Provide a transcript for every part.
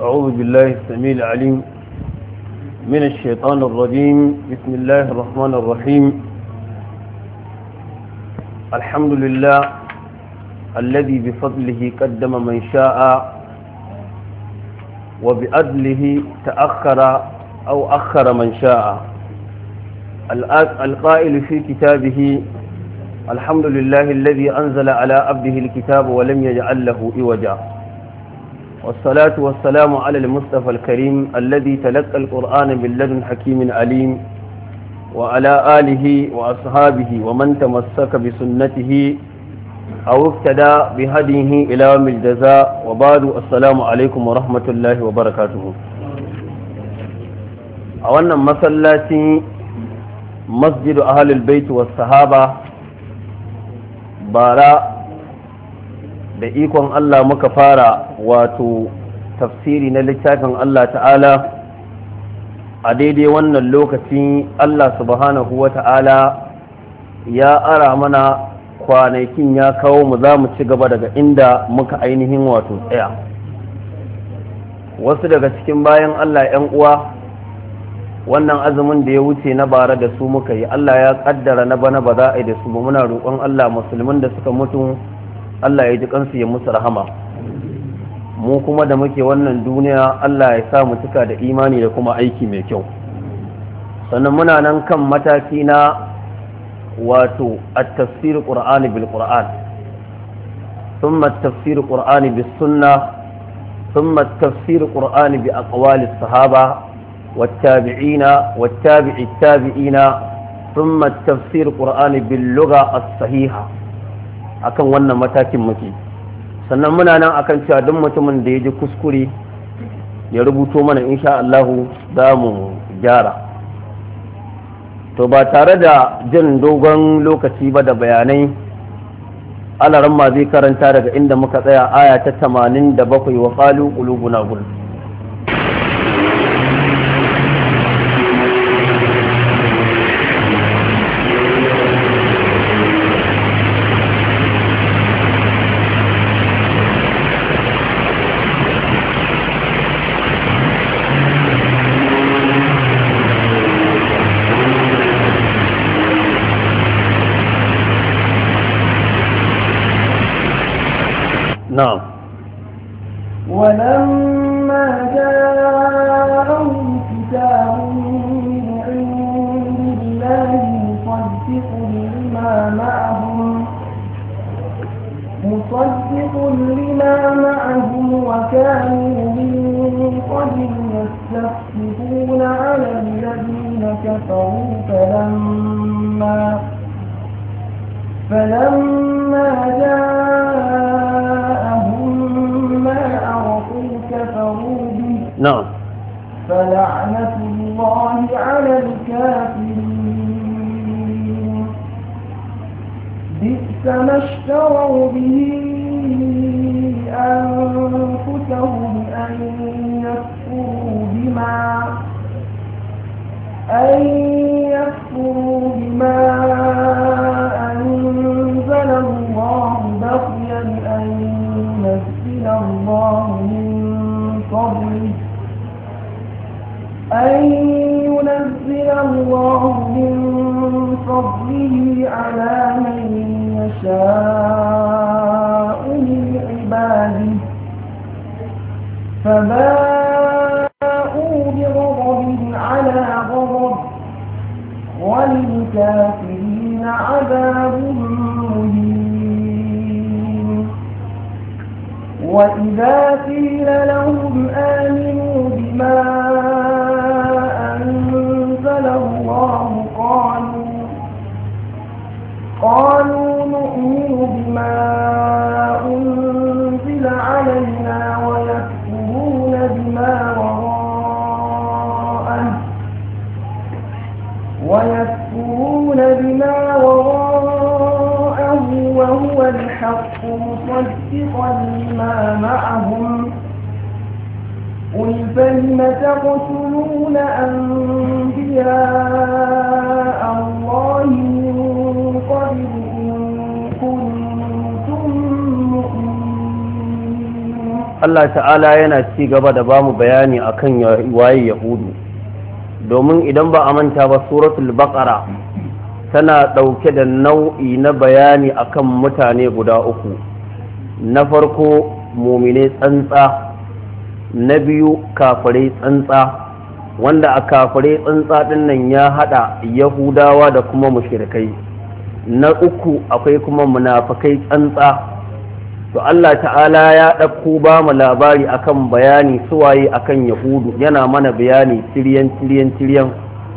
أعوذ بالله السميع العليم من الشيطان الرجيم. بسم الله الرحمن الرحيم. الحمد لله الذي بفضله قدم من شاء وبعدله تأخر أو أخر من شاء. القائل في كتابه الحمد لله الذي أنزل على عبده الكتاب ولم يجعل له عوجا، والصلاة والسلام على المصطفى الكريم الذي تلقى القرآن من لدن حكيم عليم، وعلى آله وأصحابه ومن تمسك بسنته أو افتدى بهديه إلى يوم الجزاء. وبعد، السلام عليكم ورحمة الله وبركاته. أولا مسلاتي مسجد أهل البيت والصحابة bara da ikon Allah muka fara wato tafsiri na littafin Allah ta'ala a daidai wannan lokaci. Allah subhanahu wa ta'ala ya ara mana kwanakin ya kawo mu za mu ci gaba daga inda muka ainihin wato tsaya. Wasu daga cikin bayan Allah 'yan uwa, wannan azumin da ya wuce na bara da su muka yi, Allah ya kaddara na bana ba za a yi da su ba. Muna roƙon Allah musulmin da suka mutu Allah ya ji kansu ya musu rahama, mu kuma da muke wannan duniya Allah ya sa mu cika da imani da kuma aiki mai kyau. Sannan muna nan kan mataki na wato at-tafsir qur'ani bil qur'an, thumma at-tafsir qur'ani bis sunnah, thumma at-tafsir qur'ani bi aqwali as-sahaba والتابعين والتابع التابعين، ثم التفسير القرآن باللغة الصحيحة. akan wannan matakin muke. Sannan muna nan akan cewa duk mutumin da ya ji kuskure ya rubuto mana, insha Allah za mu gyara. To ba tare da jin dogon lokaci ba da bayanai, alaran ma zai karanta daga inda muka tsaya aya ta 87 wa qalu qulubuna gulf. نعم. ولما جاءهم كتاب من عند الله مصدق لما معهم وكانوا من قبل يستفتحون على الذين كفروا فلما جاءهم ما عرفوا كفروا به. نعم. فلعنة الله على الكافرين. بئس ما اشتروا به أنفسهم أن يكفروا بما أنزل الله بغيا أن ينزل الله من فضله على من يشاء من عباده، فباءوا بغضب على غضب وللكافرين عذاب مهين. وإذا قيل لهم آمنوا بما أنزل الله قالوا نؤمن بما أنزل علينا ويكفرون بما وراءه وهو الحق مصدقا لما معهم. قل فلم تقتلون أنبياء الله من قبل إن كنتم مؤمنين. Allah ta'ala yana ci gaba da bamu bayani akan waye yahudu, domin idan ba a manta ba suratul baqara tana ɗauke da nau'i na bayani akan mutane guda uku. Na farko mumine tsantsa, na biyu kafirai tsantsa, wanda a kafirai tsantsa ɗin nan ya haɗa yahudawa da kuma mushrikai. Na uku akwai kuma munafikai tsantsa. To Allah ta'ala ya ɗauko ba mu labari akan bayani suwaye akan yahudu, yana mana bayani tiryan.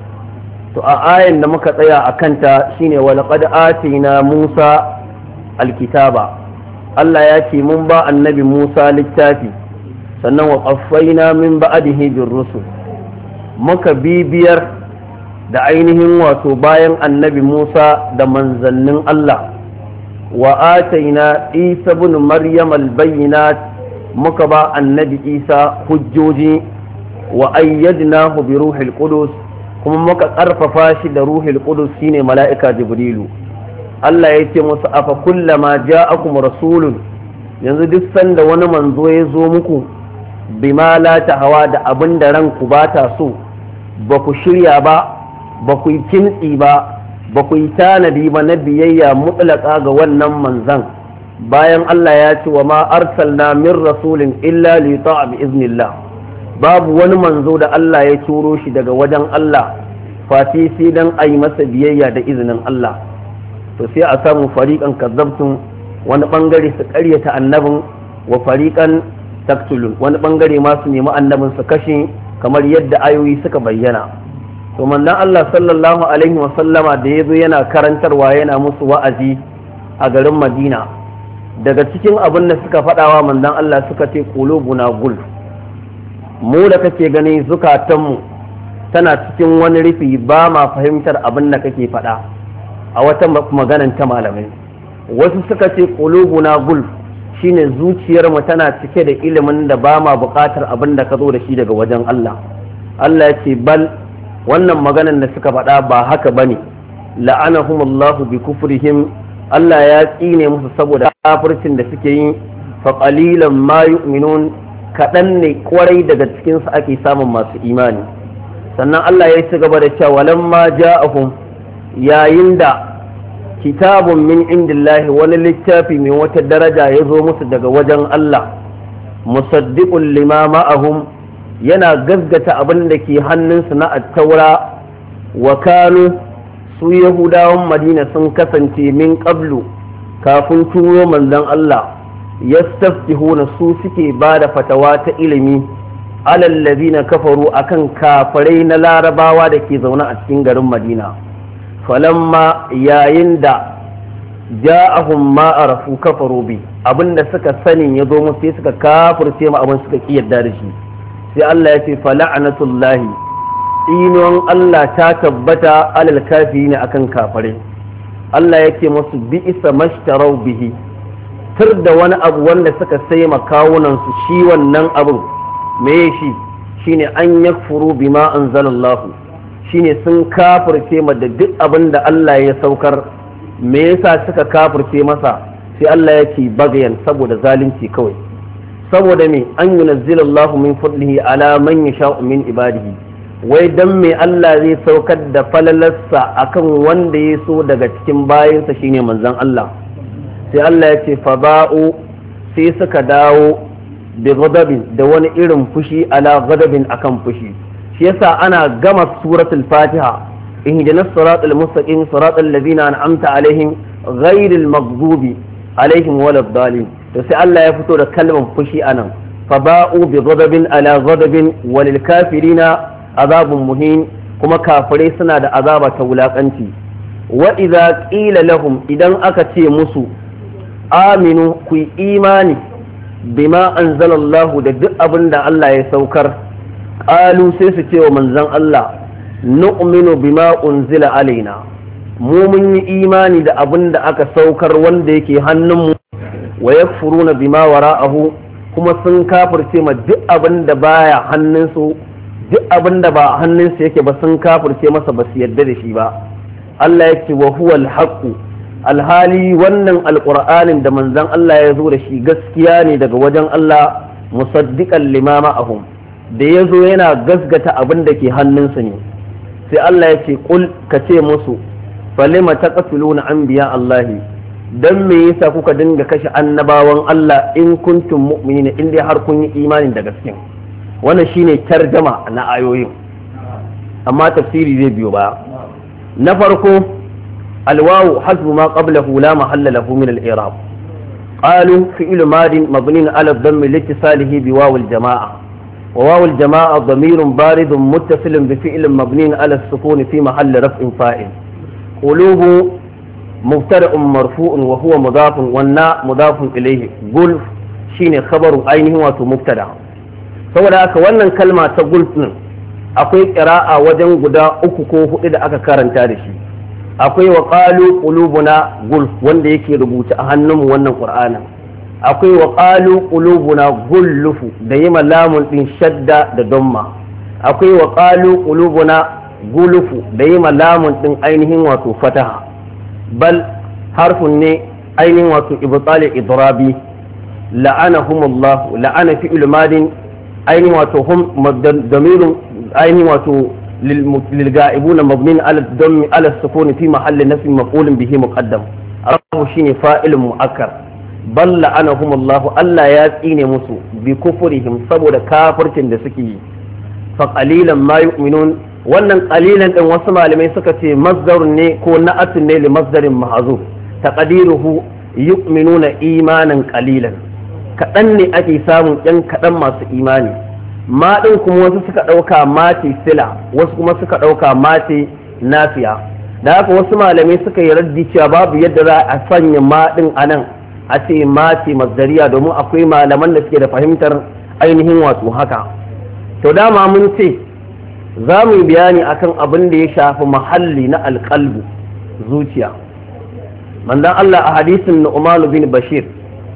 To a ayan da muka tsaya a kanta shine wa laqad atina Musa alkitaba. Allah ya ce mun ba annabi Musa littafi, sannan wa qaffayna min ba'dihi bir rusul, muka bibiyar da ainihin wato bayan annabi Musa da manzannin Allah. Wa ataina Isa ibn Maryam al-bayyinat, muka ba annabi Isa hujjoji. Wa ayyadnahu bi ruhil qudus, kuma muka ƙarfafa shi da ruhul qudus shine mala'ika jibrilu. Allah ya ce musu afa kullama ja'akum rasulun, yanzu duk sanda wani manzo ya zo muku bima la hawa da abin da ranku ba ta so, ba ku shirya ba ku yi kintsi ba ku yi tanadi ba na biyayya mutlaka ga wannan manzan, bayan Allah ya ce wa ma arsalna min rasulin illa li ta'a bi iznillah, babu wani manzo da Allah ya turo shi daga wajen Allah fati sai dan a yi masa biyayya da izinin Allah. To sai a samu fariƙan kazzabtun, wani ɓangare su ƙaryata annabin, wa fariƙan taktulun, wani ɓangare ma su nemi annabin su kashe, kamar yadda ayoyi suka bayyana. To manzon Allah sallallahu alaihi wa sallama da ya zo yana karantarwa yana musu wa'azi a garin Madina, daga cikin abin da suka faɗawa manzon Allah suka ce qulubuna gul, mu da kake gani zukatanmu tana cikin wani rufi, ba ma fahimtar abin da kake faɗa. A wata maganan ta malamai wasu suka ce qulubuna gul shine zuciyarmu tana cike da ilimin da ba ma buƙatar abin da ka zo da shi daga wajen Allah. Allah ya ce bal, wannan maganan da suka faɗa ba haka bane, la'anahumullahu bi kufrihim, Allah ya tsine musu saboda kafircin da suke yi, fa qalilan ma yu'minun, kaɗan ne kwarai daga cikinsu ake samun masu imani. Sannan Allah ya ci gaba da cewa walamma ja'ahum, yayin da kitabun min indillahi, wani littafi mai wata daraja ya zo musu daga wajen Allah, musaddiqun lima ma'ahum, yana gaskata abin da ke hannunsu na attaura. Wa kanu, su yahudawan Madina sun kasance min qablu, kafin turo manzon Allah, yastaftihuna, su suke ba da fatawa ta ilimi alal ladina kafaru akan kafirai na larabawa da ke zaune a cikin garin Madina. Falamma, yayin da ja'ahum ma arafu kafaru bi, abinda suka sani ya zo musu sai suka kafirce ma abin suka kiyarda da shi, sai Allah ya ce fala'anatullahi, inuwan Allah ta tabbata alal kafirin akan kafirai. Allah ya ce musu bi isa mashtarau bihi, tur da wani abu wanda suka sai makawunansu shi wannan abu meye shi shine an yakfuru bima anzalallahu, shine sun kafirce ma da duk abin da Allah ya saukar. Me yasa suka kafirce masa? sai Allah ya ce bagayan, saboda zalunci kawai. Saboda me? An yunazzilallahu min fadlihi ala man yasha'u min ibadihi, wai dan me Allah zai saukar da falalarsa akan wanda ya so daga cikin bayinsa shine manzon Allah. Sai Allah ya ce fa ba'u, sai suka dawo bi ghadabin, da wani irin fushi ala ghadabin akan fushi. Shi yasa ana gama suratul Fatiha, ihdinas siratal mustaqim siratal ladzina an'amta alaihim ghairil maghdubi alaihim waladdallin. To sai Allah ya fito da kalmar fushi anan, fa ba'u bi ghadabin ala ghadabin walil kafirina azabun muhin, kuma kafirai suna da azaba ta wulakanci. Wa idza qila lahum, idan aka ce musu aminu, ku imani bima anzalallahu, da duk abin da Allah ya saukar, qalu, sai su ce wa manzon Allah nu'minu bima unzila alaina, mu mun yi imani da abin da aka saukar wanda yake hannunmu, wa yakfuruna bima wara'ahu, kuma sun kafirce ma duk abin da baya hannunsu, duk abin da ba hannunsu yake ba sun kafirce masa, ba su yarda da shi ba. Allah ya ce wa huwa al-haqqu, alhali wannan alqur'anin da manzon Allah ya zo da shi gaskiya ne daga wajen Allah, musaddiqan lima ma'ahum da yazo yana gasgata abin da ke hannunsa ne sai Allah ya ce qul ka ce musu falima taqtuluna anbiya Allah dan me yasa kuka dinga kashe annabawan Allah in kuntum mu'minina in dai har kun yi imanin da gaske wannan shine tarjama na ayoyin amma tafsiri zai biyo baya na farko alwawu hasbu ma qablahu la mahalla lahu min al-i'rab qalu fi'l madin mabni ala ad-damm liittisalihi bi waw al-jama'a wa waw al-jama'a dhamirun baridun muttasilun bi fi'l mabni ala as-sukun fi mahalli raf'in fa'il qulubu مبتدأ مرفوع وهو مضاف والناء مضاف إليه قل شيني خبر عينه واتو مبتدأ saboda haka wannan kalma ta gulf din akwai qira'a wajen guda uku ko hudu da aka karanta da shi akwai wa qalu qulubuna gulf wanda yake rubuta a hannunmu wannan qur'anin akwai wa qalu qulubuna gullufu da yima lamun din shadda da damma akwai wa qalu qulubuna gulufu da yima lamun din ainihin wato fataha bal harfun ne ainihin wato ibtali idrabi la'anahumullah la'ana fi'il madin ainihin wato hum damirun ainihin wato lilga'ibuna mabnin ala dammi ala sukuni fi mahalli nasb maf'ulun bihi muqaddam arabu shine fa'ilun mu'akkar bal la'anahumullah Allah ya tsine musu bi kufrihim saboda kafircin da suke yi fa qalilan ma yu'minun wannan qalilan din wasu malamai suka ce masdarun ne ko na'atun ne li masdarin mahzuf taqdiruhu yu'minuna imanan qalilan kadan ne ake samun yan kadan masu imani ma din kuma wasu suka dauka mati sila wasu kuma suka dauka mati nafiya da haka wasu malamai suka yi raddi cewa babu yadda za a sanya ma din anan a ce mati masdariya domin akwai malaman da suke da fahimtar ainihin wato haka to dama mun ce za mu yi bayani akan abin da ya shafi mahalli na alƙalbu zuciya mandan Allah a hadisin Nu'man bin Bashir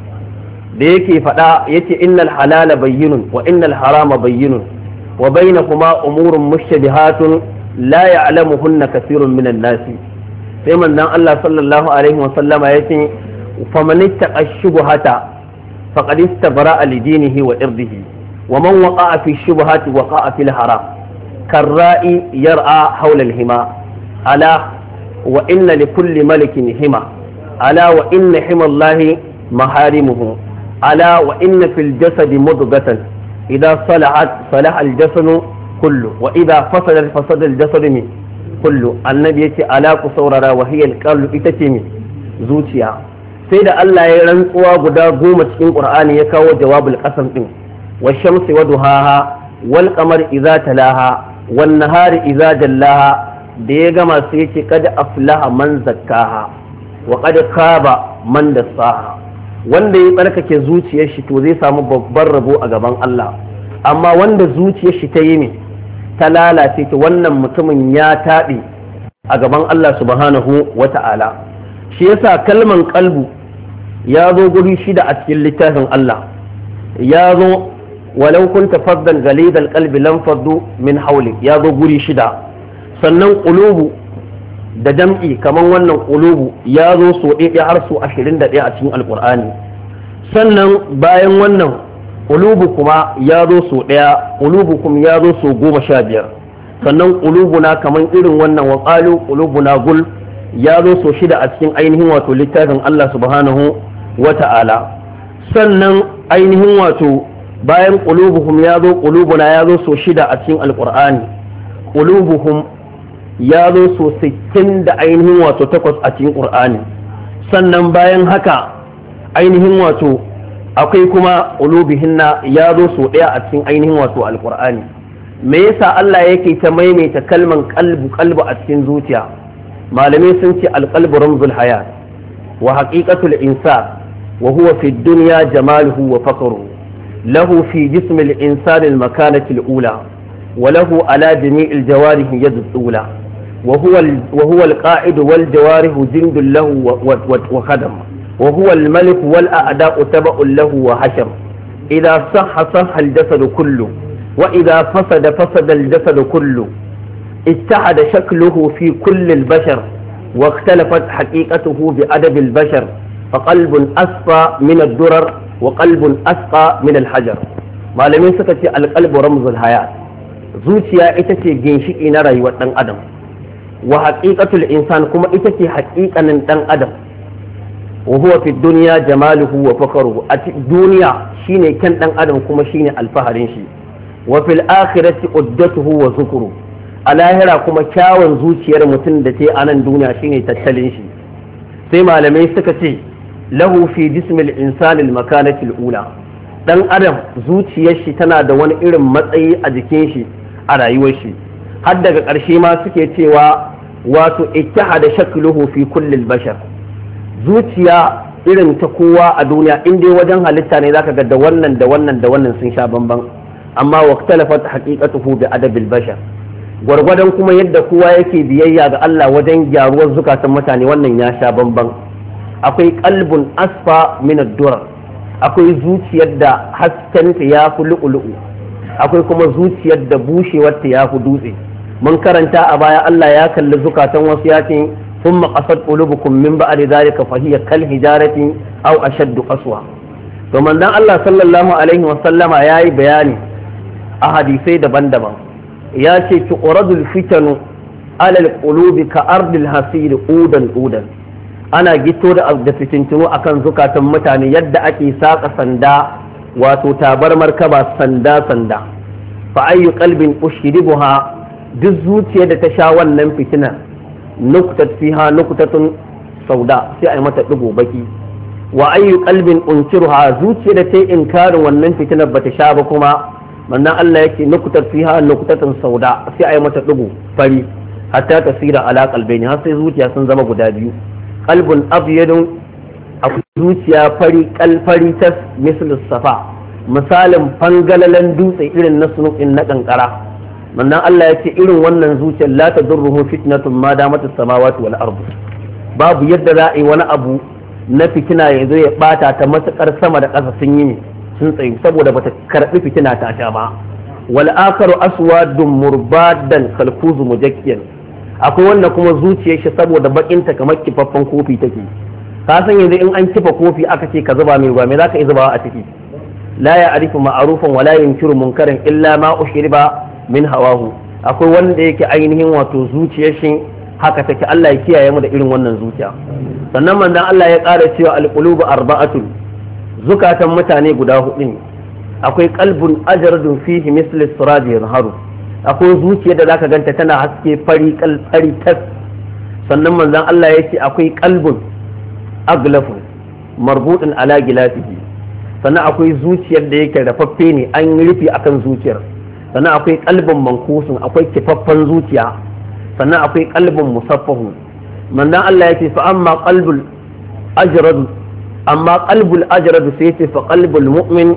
da yake faɗa yace innal halala bayyinun wa innal harama bayyinun wa bainakuma umurun mushtabihatun la ya'lamuhunna kathirun minan nas sai mandan Allah sallallahu alaihi wa sallama yace faman ittaqa ash-shubuhata faqad istabara'a li dinihi wa irdihi wa man waqa'a fi ash-shubuhati waqa'a fil haram كالرائي يرعى حول الهما ألا وإن لكل ملك هما ألا وإن حمى الله محارمه ألا وإن في الجسد مضغة إذا صلحت صلح الجسد كله وإذا فسد الجسد كله النبي يتي ألا كسوررا وهي القلب إتتمي زوجيا سيد الله يرنقوا قدا قومة في القرآن يكاو جواب القسم والشمس وضحاها والقمر إذا تلاها والنهار إذا جلاها ديغما سيتي قد أفلح من زكاها وقد خاب من دساها wanda ya tsarkake zuciyar shi to zai samu babban rabo a gaban Allah amma wanda zuciyar shi ta yi ne ta lalace ta wannan mutumin ya taɓe a gaban Allah subhanahu wata'ala shi yasa kalman qalbu ya zo guri shida a cikin littafin Allah ya zo walau kunta faddan galidal qalbi lam faddu min hawli ya zo guri shida sannan qulubu da jam'i kaman wannan qulubu ya zo so ɗaya har so 21 a cikin alqur'ani sannan bayan wannan qulubu kuma ya zo so ɗaya qulubukum ya zo so 15 sannan qulubuna kaman irin wannan wa qalu qulubuna gul ya zo so shida a cikin ainihin wato littafin Allah subhanahu wata'ala sannan ainihin wato bayan qulubuhum ya zo qulubuna ya zo so shida a cikin alqur'ani qulubuhum ya zo so 60 da ainihin wato 8 a cikin qur'ani sannan bayan haka ainihin wato akwai kuma qulubihinna ya zo so daya a cikin ainihin wato alqur'ani me yasa Allah yake ta maimaita kalman qalbu a cikin zuciya malamai sun ce alqalbu ramzul hayat wa haqiqatul insan wa huwa fi dunya jamaluhu wa faqruhu له في جسم الإنسان المكانة الأولى وله على جميع الجوارح يد الأولى وهو القائد والجوارح جند له وخدم وهو الملك والأعداء تبع له وحشر إذا صح الجسد كله وإذا فسد الجسد كله اتحد شكله في كل البشر واختلفت حقيقته بأدب البشر فقلب أصفى من الدرر وقلب أسقى من الحجر malamai suka ce alqalbu ramzul hayat, zuciya ita ce ginshiki na rayuwar dan adam, wa haqiqatul insan kuma ita ce haƙiƙanin dan adam, wa huwa fi dunya jamaluhu wa fakaruhu, a duniya shine kyan dan adam kuma shine alfaharin shi, wa fil akhirati uddatuhu wa zukuru, a lahira kuma kyawun zuciyar mutum da ta a nan duniya shine tattalin shi. Sai malamai suka ce lahu fi jismil insani al-makanati al-ula, dan adam zuciyar shi tana da wani irin matsayi a jikin shi a rayuwar shi, har daga ƙarshe ma suke cewa wato ittihada shakluhu fi kulli al-bashar, zuciya irin ta kowa a duniya in dai wajen halitta ne zaka ga da wannan da wannan da wannan sun sha bamban, amma waqtalafat haqiqatuhu bi adabil bashar, gwargwadon kuma yadda kowa yake biyayya ga Allah wajen gyaruwar zukatan mutane wannan ya sha bamban. Akwai qalbun asfa min ad-durar, akwai zuciyar da haskenta ya fi lu'ulu'u, akwai kuma zuciyar da bushewarta ya fi dutse. Mun karanta a baya Allah ya kalli zukatan wasu ya ce ثم قصد قلوبكم من بعد ذلك فهي كالحجارة أو أشد قسوة. ومن دان الله صلى الله عليه وسلم ياي بياني أحاديثي دبن ياتي تقرض الفتن على القلوب كأرض الحصير أودا أنا جيتو da fitintunu akan zukatan mutane yadda ake saka sanda wato tabar markaba sanda fa ayyu qalbin ushribuha, duk zuciyar da ta sha wannan fitina nuktat fiha nuktatun sauda sai a yi mata digo baki, wa ayyu qalbin unkiruha, zuciya da ta inkarin wannan fitinar bata sha ba kuma mannan Allah yake nuktat fiha nuktatun sauda sai a yi mata digo fari, hatta tasira ala qalbaini, har sai zuciya sun zama guda biyu. Qalbun abyadun, akwai zuciya fari kalfari tas misal safa, misalin fangalalan dutse irin na sunukin na kankara. mannan Allah ya ce irin wannan zuciyar la tadurruhu fitnatun ma damat as-samawati wal ardu, babu yadda za a yi wani abu na fitina ya zo ya bata ta matukar sama da ƙasa sun yi sun tsayu saboda bata karbi fitina ta sha ba. Wal akharu aswadun murbadan kalkuzu mujakkiyan, akwai wanda kuma zuciyar shi saboda bakinta kamar kifaffen kofi take, ka san yanzu in an kifa kofi aka ce ka zuba mai ruwa me zaka yi zubawa a ciki? La ya arifu ma'rufan wala yunkiru munkaran illa ma ushriba min hawahu. Akwai wanda yake ainihin wato zuciyar shi haka take, Allah ya kiyaye mu da irin wannan zuciya. Sannan manzon Allah ya ƙara cewa alqulubu arba'atun, zukatan mutane guda hudu ne. Akwai qalbun ajradun fihi misli siraji yazharu, akwai zuciya da zaka ganta tana haske fari kalfari tas. Sannan manzon Allah ya ce akwai qalbun aglafu marbutun ala gilasihi, sannan akwai zuciyar da yake rafaffe ne an rufe akan zuciyar. Sannan akwai kalbin mankusun, akwai kifaffen zuciya. Sannan akwai kalbin musaffahu. Manzon Allah ya ce fa amma qalbul ajrad, amma qalbul ajrad sai ce fa qalbul mu'min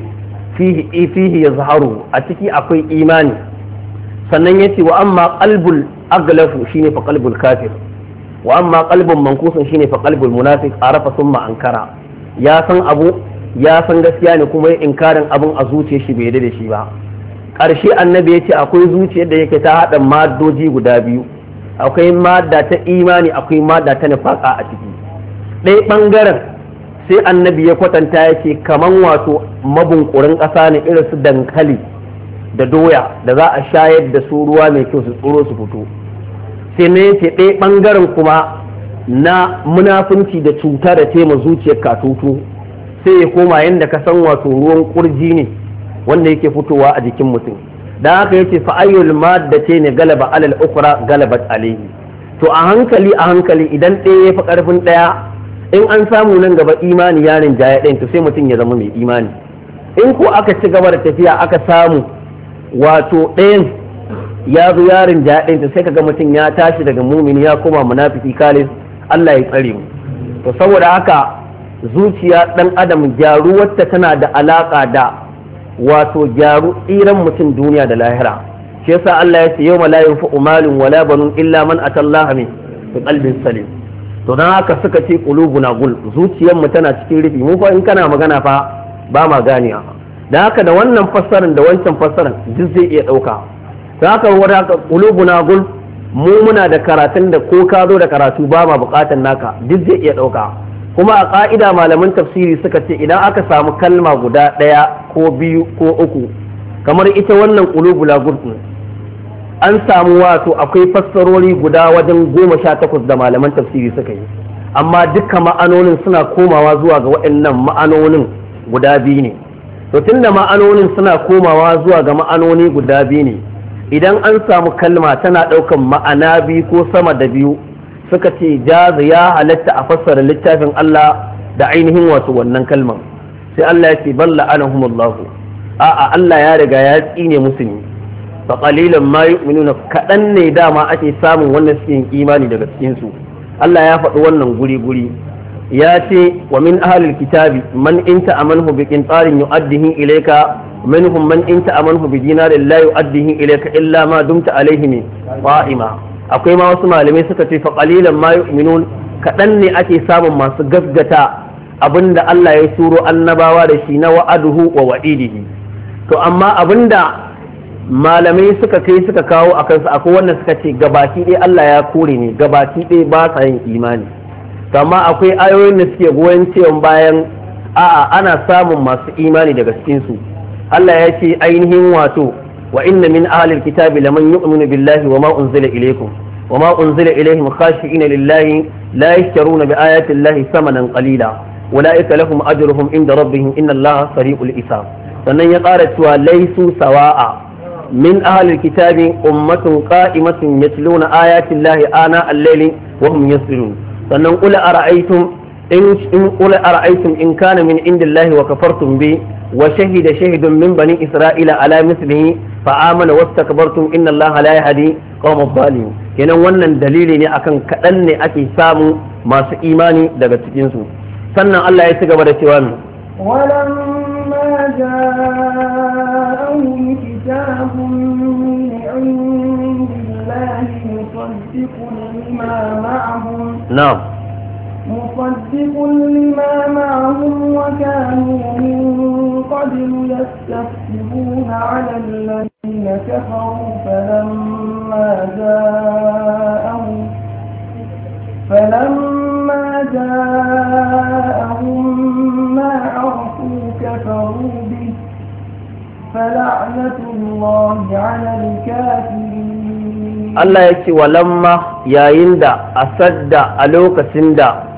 fihi yazharu, a ciki akwai imani. Sannan yace wa amma qalbul aglafu shine fa qalbul kafir, wa amma qalbun mankusun shine fa qalbul munafiq arafa thumma ankara, ya san abu ya san gaskiya ne kuma inkarin abun a zuciyar shi bai yarda da shi ba. Ƙarshe annabi ya ce akwai zuciyar da yake ta haɗa maddoji guda biyu, akwai madda ta imani akwai madda ta nifaka a ciki. Ɗaya ɓangaren sai annabi ya kwatanta ya ce kaman wato mabunkurin ƙasa ne irin su dankali da doya da za a shayar da su ruwa mai kyau su tsoro su fito. Sai na yace ɗaya ɓangaren kuma na munafunci da cuta da tema zuciyar katutu sai ya koma yadda ka san wato ruwan kurji ne wanda yake fitowa a jikin mutum. Dan haka yace fa ayyul maddati ne galaba alal ukhra galabat alayhi. To a hankali idan ɗaya ya fi ƙarfin ɗaya, in an samu nan gaba imani yarin jaya ɗayan to sai mutum ya zama mai imani. In ko aka ci gaba da tafiya aka samu wato ɗayan ya zo yarin jaya ɗayan to sai kaga mutum ya tashi daga mumini ya koma munafiki kalis. Allah ya tsare mu. To saboda haka zuciya ɗan adam gyaruwarta tana da alaƙa da wato gyaru tsiran mutum duniya da lahira. Shi yasa Allah ya ce yawma la yanfa'u malun wala banun illa man atallaha bi qalbin salim. To dan haka suka ce qulubuna gul, zuciyar mu tana cikin rufi, mu fa in kana magana fa ba ma ganiya. Dan haka da wannan fassarar da wancan fassarar duk zai iya dauka. Dan haka wanda haka qulubuna gul, mu muna da karatun da ko ka zo da karatu ba ma bukatan naka duk zai iya dauka. Kuma a ƙa'ida malaman tafsiri suka ce idan aka samu kalma guda ɗaya ko biyu ko uku kamar ita wannan qulubul gurb an samu wato akwai fassarori guda wajen 18 da malaman tafsiri suka yi, amma duka ma'anonin suna komawa zuwa ga waɗannan ma'anonin guda biyu ne. To tunda ma'anonin suna komawa zuwa ga ma'anoni guda biyu ne, idan an samu kalma tana ɗaukan ma'ana biyu ko sama da biyu, suka ce jaza ya halatta a fassara littafin Allah da ainihin wato wannan kalman. Sai Allah ya ce balla anahumullahu, a'a Allah ya riga ya tsine musu ne, fa qalilan ma yu'minuna, kaɗan ne dama ake samun wannan suke yin imani daga cikin su. Allah ya faɗi wannan guri ya ce wa min ahlil kitabi man in ta'amanhu bi qintarin yu'addihi ilayka minhum man in ta'amanhu bi dinarin la yu'addihi ilayka illa ma dumta alayhi qa'ima. Akwai ma wasu malamai suka ce fa qalilan ma yu'minun, kaɗan ne ake samun masu gaskata abinda Allah ya turo annabawa da shi na wa'aduhu wa wa'idihi. To amma abinda malamai suka kai suka kawo a kansu, akwai wanda suka ce gabaki ɗaya Allah ya kore ne, gabaki ɗaya ba sa yin imani. Amma akwai ayoyin da suke goyon cewa bayan a'a ana samun masu imani daga cikin su. Allah ya ce ainihin wato wa inna min ahlil kitabi laman yu'minu billahi wa ma unzila ilaykum wa ma unzila ilayhim khashi'ina lillahi la yashtaruna bi ayati llahi thamanan qalila ulaika lahum ajruhum inda rabbihim inna allaha sari'ul hisab. Sannan ya ƙara cewa laisu sawa'a من أهل الكتاب أمة قائمة يتلون آيات الله آناء الليل وهم يسجدون قل أرأيتم إن كان من عند الله وكفرتم به وشهد شهد من بني إسرائيل على مثله فآمن واستكبرتم إن الله لا يهدي قوم الظالمين. kenan wannan dalili ne akan kaɗan ne ake samu masu imani daga cikinsu. Sannan Allah ya ci gaba da cewa ولما جاءهم كتاب من عند الله مصدق لما معهم وكانوا من قبل يستفتحون على الذين كفروا فلما جاءهم ما عرفوا كفروا به فلعنة الله على الكافرين. الله يكي ولما يعند أسد ألوك سند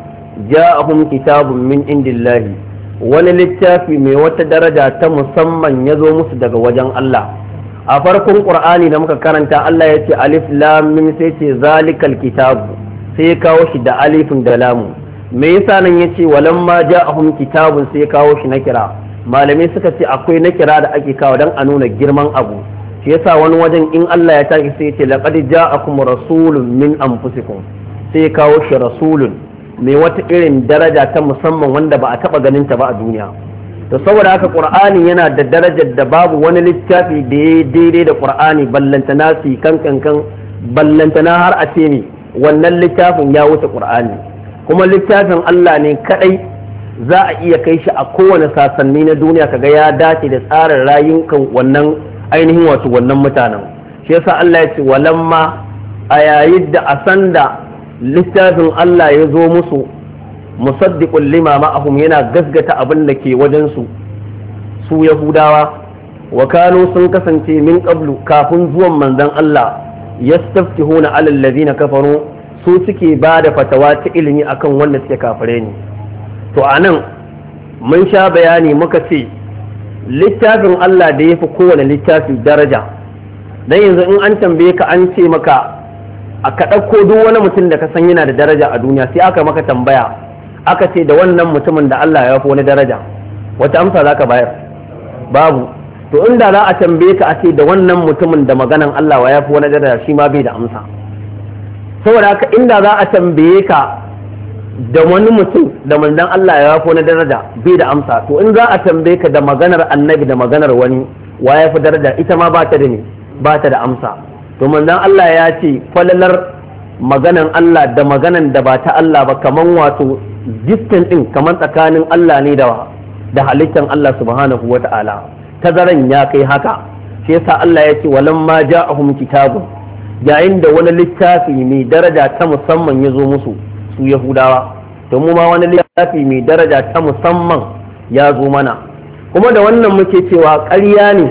جاءهم كتاب من عند الله وللتافي من وتدرجة مسمى يزو مصدق وجن الله. أفركم قرآني نمك كرنت الله يكي ألف لام من سيتي ذلك الكتاب sai ya kawo shi da alifin da lamu. Me yasa nan yace walamma ja'ahum kitabun sai ya kawo shi na kira? Malamai suka ce akwai na kira da ake kawo dan a nuna girman abu. Shi yasa wani wajen in Allah ya tashi sai yace laqad ja'akum rasulun min anfusikum, sai ya kawo shi rasulun mai wata irin daraja ta musamman wanda ba a taba ganin ta ba a duniya. To saboda haka Qur'ani yana da darajar da babu wani littafi da ya daidai da Qur'ani, ballantana su kan ballantana har a ce ni wannan littafin ya wuce ƙur'ani, kuma littafin Allah ne kadai za a iya kai shi a kowane sasanni na duniya kaga ya dace da tsarin rayukan wannan ainihin wato wannan mutanen. Shi yasa Allah ya ce walamma, a yayin da a sanda littafin Allah ya zo musu musaddiqul lima ma'ahum, yana gasgata abin da ke wajen su Yahudawa, wa kanu sun kasance min qablu kafin zuwan manzon Allah yastaftihuna ala alladhina kafaru, su suke ba da fatawa ta ilimi akan wanda suke kafire ne. To anan mun sha bayani muka ce littafin Allah da yafi kowane littafi daraja, dan yanzu in an tambaye ka an ce maka a ka ɗauko duk wani mutum da ka san yana da daraja a duniya, sai aka maka tambaya aka ce da wannan mutumin da Allah ya fi wani daraja, wata amsa zaka bayar? Babu. To inda za a tambaye ka a ce da wannan mutumin da maganan Allah wa ya fi wani daraja, shi ma bai da amsa. Saboda haka inda za a tambaye ka da wani mutum da manzon Allah ya fi wani daraja, bai da amsa. To in za a tambaye ka da maganar annabi da maganar wani wa ya fi daraja, ita ma ba ta da amsa. To manzon Allah ya ce falalar maganan Allah da maganan da ba ta Allah ba kaman wato distance din kaman tsakanin Allah ne da halittan Allah subhanahu wata'ala. Tazaran ya kai haka. Shi yasa Allah ya ce walamma ja'ahum kitabun, yayin da wani littafi mai daraja ta musamman ya zo musu su Yahudawa, to mu ma wani littafi mai daraja ta musamman ya zo mana. Kuma da wannan muke cewa ƙarya ne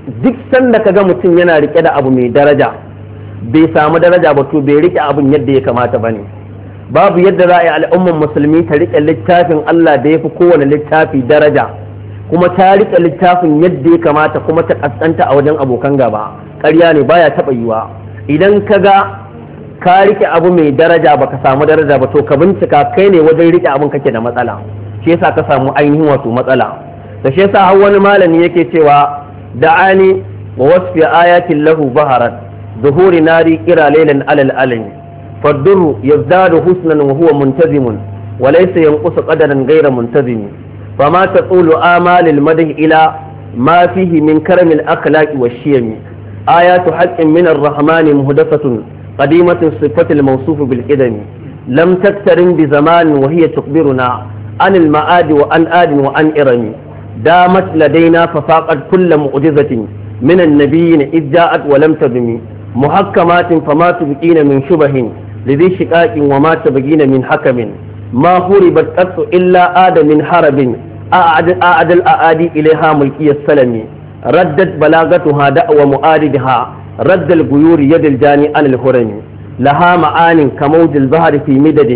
duk sanda kaga mutum yana rike da abu mai daraja bai samu daraja ba to bai rike abin yadda ya kamata bane. Babu yadda za a yi al'ummar musulmi ta rike littafin Allah da ya fi kowane littafi daraja kuma ta rike littafin yadda ya kamata kuma ta kaskanta a wajen abokan gaba. Ƙarya ne, baya taɓa yiwa. Idan ka ga ka rike abu mai daraja baka samu daraja ba to ka bincika kai ne wajen rike abin kake da matsala, shi yasa ka samu ainihin wato matsala. Da shi yasa har wani malami yake cewa da'ani wa wasfi ayatin lahu baharat zuhuri nari kira lailan alal alami فالدر يزداد حسنا وهو منتزم وليس ينقص قدرا غير منتزم فما تطول آمال المدح إلى ما فيه من كرم الأخلاق والشيم آيات حق من الرحمن مهدفة قديمة صفة الموصوف بالقدم لم تقترن بزمان وهي تخبرنا عن المعاد وعن آد وعن إرم دامت لدينا ففاقت كل معجزة من النبيين إذ جاءت ولم تدم محكمات فما تبقين من شبه لذي شقاق وما تبقين من حكم ما هربت قط إلا آد من حرب أعد الأعادي إليها ملكي السلم ردت بلاغتها دأوى مؤاردها رد الغيور يد الجاني عن الهرم لها معان كموج البحر في مدد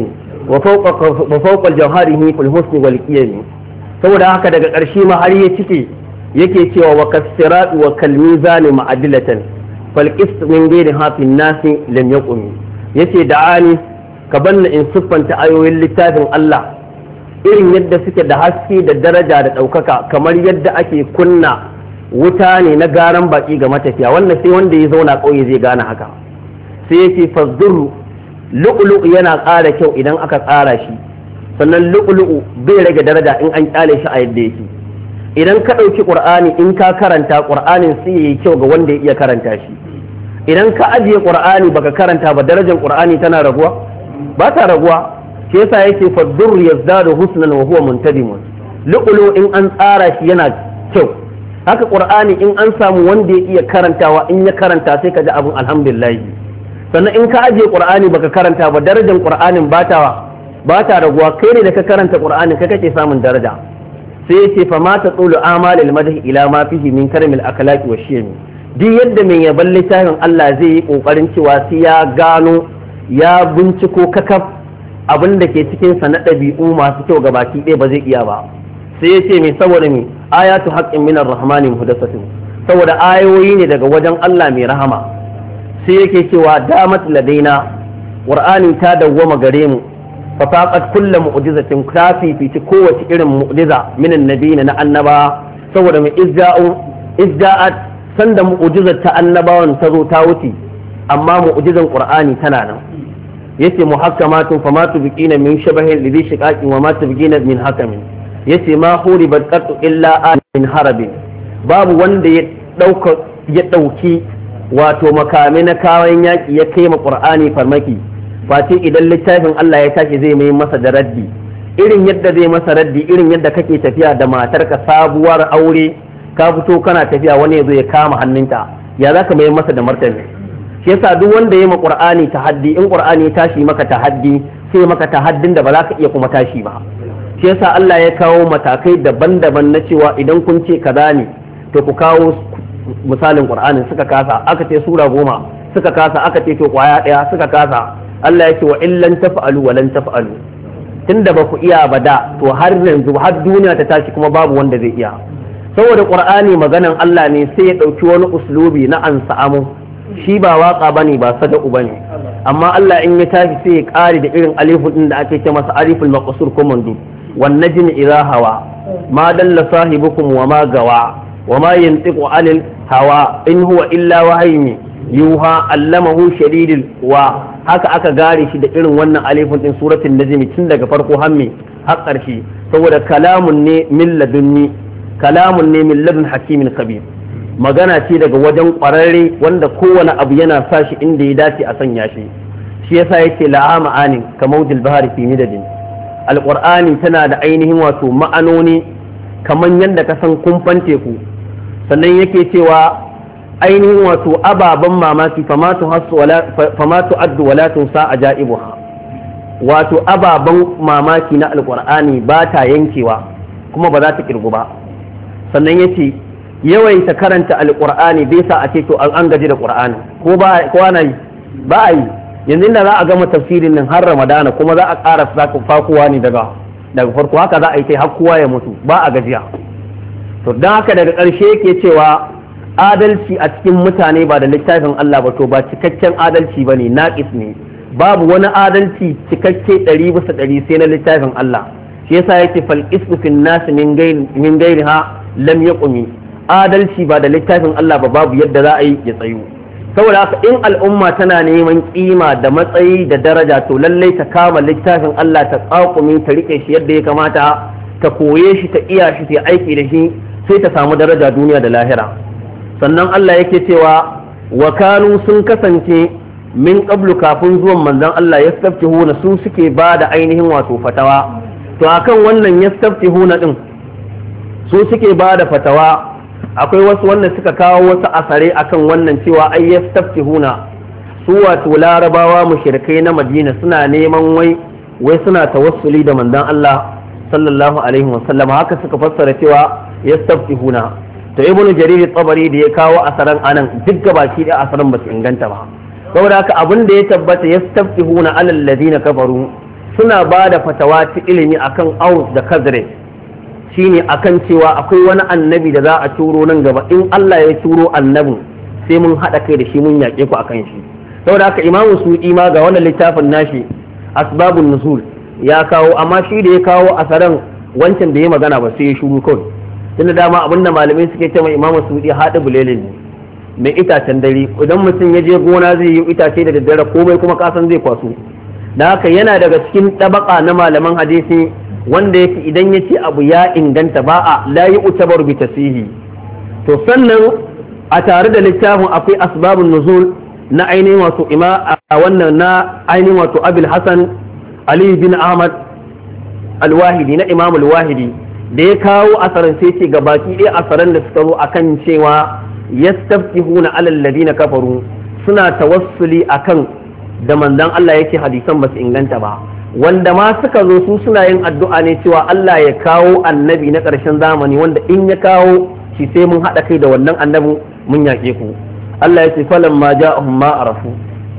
وفوق الجوهره في الحسن والقيم saboda haka daga ƙarshe ma har ya cike yake cewa wa kasirat wa kalmizan ma'adilatan fal qist min ghairi hafin nasi lam yaqum yace da'ani ka banna in siffanta ayoyin littafin Allah irin yadda suke da haske da daraja da ɗaukaka kamar yadda ake kunna wuta ne na garan baki ga matafiya. Wannan sai wanda ya zauna ƙauye zai gane haka. Sai yace fazdurru lu'lu'u yana ƙara kyau idan aka tsara shi, sannan lu'lu'u bai rage daraja in an kyale shi a yadda yake. Idan ka ɗauki ƙur'ani in ka karanta ƙur'anin sai yayi kyau ga wanda ya iya karanta shi. Idan ka ajiye ƙur'ani baka karanta ba darajar ƙur'ani tana raguwa ba ta raguwa. Shi yasa yake fadur yazdadu husnan wa huwa muntadimun. Lu'lu in an tsara shi yana kyau, haka ƙur'ani in an samu wanda ya iya karantawa in ya karanta sai ka ji abin alhamdulillah. Sannan in ka ajiye ƙur'ani baka karanta ba darajar ƙur'anin ba ta raguwa. Kai ne da ka karanta ƙur'ani kai kake samun daraja. Sai yace fa ma taqulu amalil madh ila ma fihi min karamil akhlaqi wa shiyami. Duk yadda mai yaban littafin Allah zai yi kokarin cewa sai ya gano ya binciko kakaf abin da ke cikin sa na ɗabi'u masu kyau ga baki ɗaya ba zai iya ba. Sai yace me saboda me ayatu haqqin minar rahmani muhdathatun, saboda ayoyi ne daga wajen Allah mai rahama. Sai yake cewa damat ladaina qur'ani ta dawwama gare mu fa faqat kullu mu'jizatin kafi fi kowace irin mu'jiza minan nabiyina na annaba, saboda mai izda'at sanda mu'jizar ta annabawan ta zo ta wuce amma mu'jizan qur'ani tana nan. yace muhakkamatun fama tubqina min shabahin lidhi shiqaqin wa ma tubqina min hakamin. yace ma huribat qattu illa min harabin, babu wanda ya dauki wato makami na kayan yaki ya kai ma qur'ani farmaki face idan littafin Allah ya tashi zai mai masa da raddi irin yadda zai masa raddi irin yadda kake tafiya da matarka sabuwar aure ka fito kana tafiya wani ya zo ya kama hannunta ya za ka mai masa da martani. Shi yasa duk wanda ya ma qur'ani tahaddi in qur'ani ya tashi maka tahaddi sai maka tahaddin da ba za ka iya kuma tashi ba. Shi yasa Allah ya kawo matakai daban-daban na cewa idan kun ce kaza ne to ku kawo misalin qur'anin suka kasa, aka ce sura 10 suka kasa, aka ce to kwaya daya suka kasa. Allah ya ce wa illan taf'alu wa lan taf'alu, tunda ba ku iya ba da to har yanzu har duniya ta tashi kuma babu wanda zai iya. Saboda qur'ani maganan Allah ne sai ya ɗauki wani uslubi na ansa'amu, shi ba waka bane ba sada'u bane, amma Allah in ya tashi sai ya ƙari da irin alifun din da ake ce masa aliful maqsur ko mandu wan najmi idha hawa ma dalla sahibukum wa ma gawa wa ma yantiqu anil hawa in huwa illa wahyi yuha allamahu shadidul wa. haka aka gare shi da irin wannan alifun din suratul najmi tun daga farko hammi har ƙarshe, saboda kalamun ne min ladunni, kalamun ne min ladun hakimin kabir, magana ce daga wajen ƙwararre wanda kowane abu yana sa shi inda ya dace a sanya shi. Shi yasa yake la'a ma'anin kamaujil bahari fi midadin, alƙur'ani tana da ainihin wato ma'anoni kamar yadda ka san kumfan teku. Sannan yake cewa ainihin wato ababen mamaki fama tu'addu wala tunsa ajaibuha, wato ababen mamaki na alƙur'ani ba ta yankewa kuma ba za ta kirgu ba. Sannan ya ce yawaita karanta alqur'ani bai sa a ce to an gaji da qur'ani ko ana yi ba a yi. yanzu da za a gama tafsirin nan har ramadana kuma za a ƙara fakuwa ne daga farko, haka za a yi kai har kowa ya mutu ba a gajiya. to don haka daga ƙarshe yake cewa adalci a cikin mutane ba da littafin Allah ba to ba cikakken adalci ba ne, naƙis ne. babu wani adalci cikakke 100% sai na littafin Allah. shi yasa yake fal ismu fin nas min gairiha lam yaqumi, adalci ba da littafin Allah ba babu yadda za a yi ya tsayu. saboda haka in al'umma tana neman kima da matsayi da daraja to lallai ta kama littafin Allah ta tsakumi ta rike shi yadda ya kamata, ta koye shi ta iya shi ta aiki da shi sai ta samu daraja duniya da lahira. sannan Allah yake cewa wa kanu sun kasance min qablu kafin zuwan manzon Allah yastaftihuna su suke ba da ainihin wato fatawa. to akan wannan yastaftihuna din su suke ba da fatawa. akwai wasu wanda suka kawo wasu asare akan wannan cewa ai yastaftihuna su wato larabawa mushrikai na Madina suna neman wai suna tawassuli da manzon Allah sallallahu alaihi wasallam, haka suka fassara cewa yastaftihuna. to ibnu jarir tabari da ya kawo asaran anan duk gabaki da asaran ba su inganta ba. saboda haka abin da ya tabbata yastaftihuna alal ladina kafaru suna ba da fatawa ta ilimi akan Aus da Khazraj, shine akan cewa akwai wani annabi da za a turo nan gaba, in Allah ya turo annabin sai mun haɗa kai da shi mun yaƙe ku akan shi. saboda haka imamu suɗi ma ga wannan littafin nashi asbabun nuzul ya kawo, amma shi da ya kawo asaran wancan da ya magana ba sai ya shuru kawai. tunda dama abinda malamai suke ce mai imamu suɗi haɗu bulelin ne mai itacen dare, idan mutum ya je gona zai yi itace da daddare komai kuma kasan zai kwaso. da haka yana daga cikin tabaka na malaman hadisi wanda yake idan ya ce abu ya inganta ba a layi utabar bi tasihi. to sannan a tare da littafin akwai asbabun nuzul na ainihin wato a wannan na ainihin wato abul hasan ali bin ahmad al-wahidi na imam al-wahidi da ya kawo asaran sai ce gabaki ɗaya asaran da suka zo akan cewa yastaftihuna alal ladina kafaru suna tawassuli akan da manzon Allah yake hadisan ba su inganta ba, wanda ma suka zo su suna yin addu'a ne cewa Allah ya kawo annabi na ƙarshen zamani wanda in ya kawo shi sai mun haɗa kai da wannan annabin mun yaƙe ku. Allah ya ce falan ma ja'ahum ma arafu,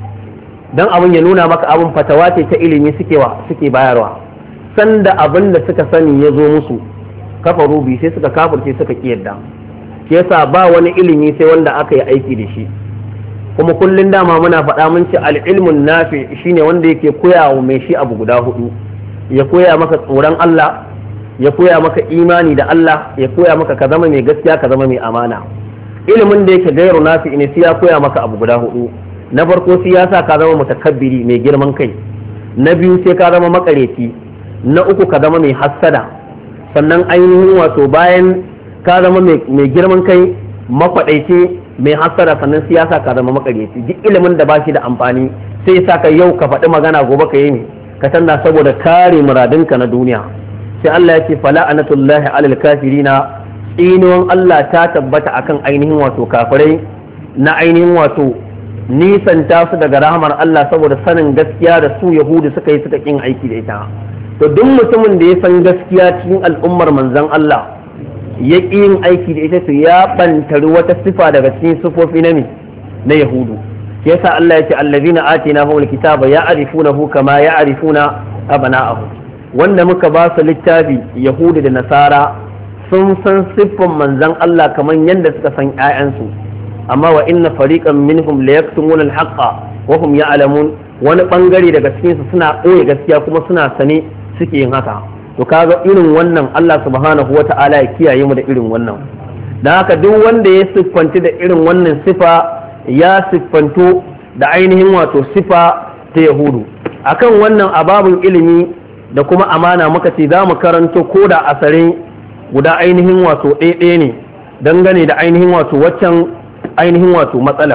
dan abin ya nuna maka abin fatawa ce ta ilimi suke bayarwa. sanda abin da suka sani ya zo musu kafaru bi sai suka kafirce suka kiyarda. shi yasa ba wani ilimi sai wanda aka yi aiki da shi. kuma kullun dama muna faɗa mun ce al-ilmun nafi shine wanda yake koya wa mai shi abu guda hudu, ya koya maka tsoron Allah, ya koya maka imani da Allah, ya koya maka ka zama mai gaskiya ka zama mai amana. ilimin da yake gairu nafi ne sai ya koya maka abu guda hudu. na farko sai ya sa ka zama mutakabbiri mai girman kai, na biyu sai ka zama makareci, na uku ka zama mai hassada, sannan ainihin wato bayan ka zama mai girman kai makwadaici mai hassada, sannan siyasa ka zama makareci. duk ilimin da ba shi da amfani sai ya saka yau ka faɗi magana gobe ka yi ne ka tanna saboda kare muradinka na duniya. sai Allah ya ce fala anatullahi alal kafirina, tsinuwan Allah ta tabbata akan ainihin wato kafirai na ainihin wato nisanta su daga rahamar Allah saboda sanin gaskiya da su yahudu suka yi suka kin aiki da ita. to duk mutumin da ya san gaskiya cikin al'ummar manzon Allah ya ƙi yin aiki da ita to ya bantari wata sifa daga cikin sifofi na yahudu. yasa Allah ya ce allazina atinahumul kitaba ya'rifunahu kama ya'rifuna abna'ahum, wanda muka ba su littafi yahudu da nasara sun san siffan manzon Allah kamar yadda suka san ƴaƴansu. amma wa inna fariqan minhum la yaktumuna al-haqqa wa hum ya'lamun, wani bangare daga cikin su suna ɓoye gaskiya kuma suna sane suke yin haka. to kaga irin wannan Allah subhanahu wata'ala ya kiyaye mu da irin wannan. dan haka duk wanda ya siffanci da irin wannan sifa ya siffanto da ainihin wato sifa ta yahudu. akan wannan ababun ilimi da kuma amana muka ce za mu karanto ko da asarin guda ainihin wato ɗaya ne dangane da ainihin wato waccan ainihin wato matsala.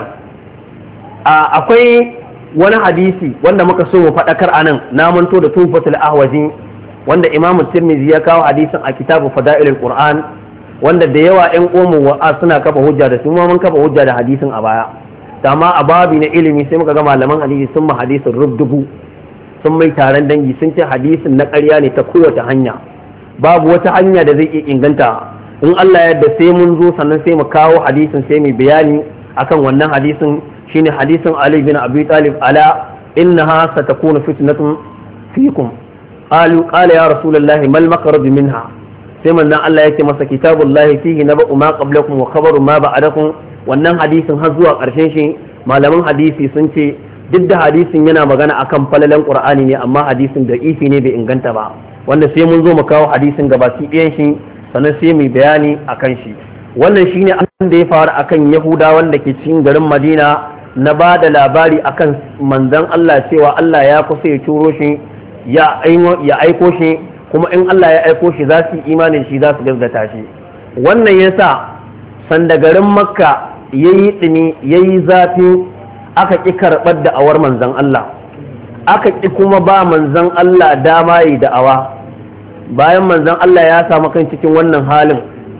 akwai wani hadisi wanda muka so mu faɗakar anan, na manto da tufatul ahwazi wanda imamu tirmidhi ya kawo hadisin a kitabu fada'ilul qur'an, wanda da yawa ƴan umu wa suna kafa hujja da su, mun kafa hujja da hadisin a baya. amma a babi na ilimi sai muka ga malaman hadisi sun ma hadisin rubdugu, sun mai taron dangi, sun ce hadisin na ƙarya ne ta kowace hanya, babu wata hanya da zai iya inganta in Allah ya yarda sai mun zo sannan sai mu kawo hadisin sai mu bayani akan wannan hadisin shine hadisin Ali bin Abi Talib ala innaha satakunu fitnatun fikum qala ya rasulullah mal maqrad minha sai manzon Allah yake masa kitabullahi fihi naba'u ma qablakum wa khabaru ma ba'dakum wannan hadisin har zuwa ƙarshen shi malaman hadisi sun ce duk da hadisin yana magana akan falalan Qur'ani ne amma hadisin da ifi ne bai inganta ba wanda sai mun zo mu kawo hadisin gabaki ɗayan shi sannan sai mu bayani akan shi wannan shine abin da ya faru akan Yahuda wanda ke cikin garin Madina na ba da labari akan manzon Allah cewa Allah ya kusa ya turo shi ya aiko shi kuma in Allah ya aiko shi za su imanin shi za su gaskata shi wannan yasa sanda garin Makka yayi tsini yayi zafi aka ƙi karɓar da'awar manzon Allah aka ƙi kuma ba manzon Allah dama yi da'awa bayan manzon Allah ya samu kan cikin wannan halin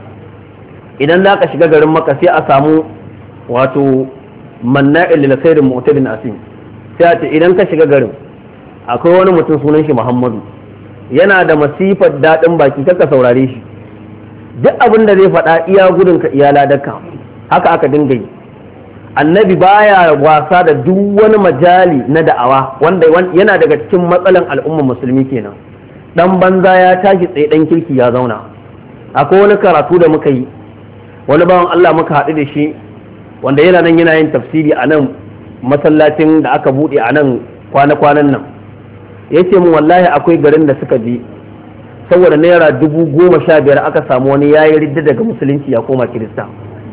idan za ka shiga garin Makka sai a samu wato manna'il lil khairin mu'tadin asim sai a ce idan ka shiga garin akwai wani mutum sunan shi Muhammadu yana da masifar daɗin baki kaka saurare shi duk abin da zai faɗa iya gudun ka iya ladarka haka aka dinga yi annabi baya wasa da duk wani majali na da'awa wanda yana daga cikin matsalan al'ummar musulmi kenan dan banza ya tashi tsaye dan kirki ya zauna akwai wani karatu da muka yi wani bawan Allah muka haɗu da shi wanda yana nan yana yin tafsiri a nan masallacin da aka buɗe a nan kwana-kwanan nan ya ce min wallahi akwai garin da suka je saboda naira 15,000 aka samu wani ya yi ridda daga musulunci ya koma kirista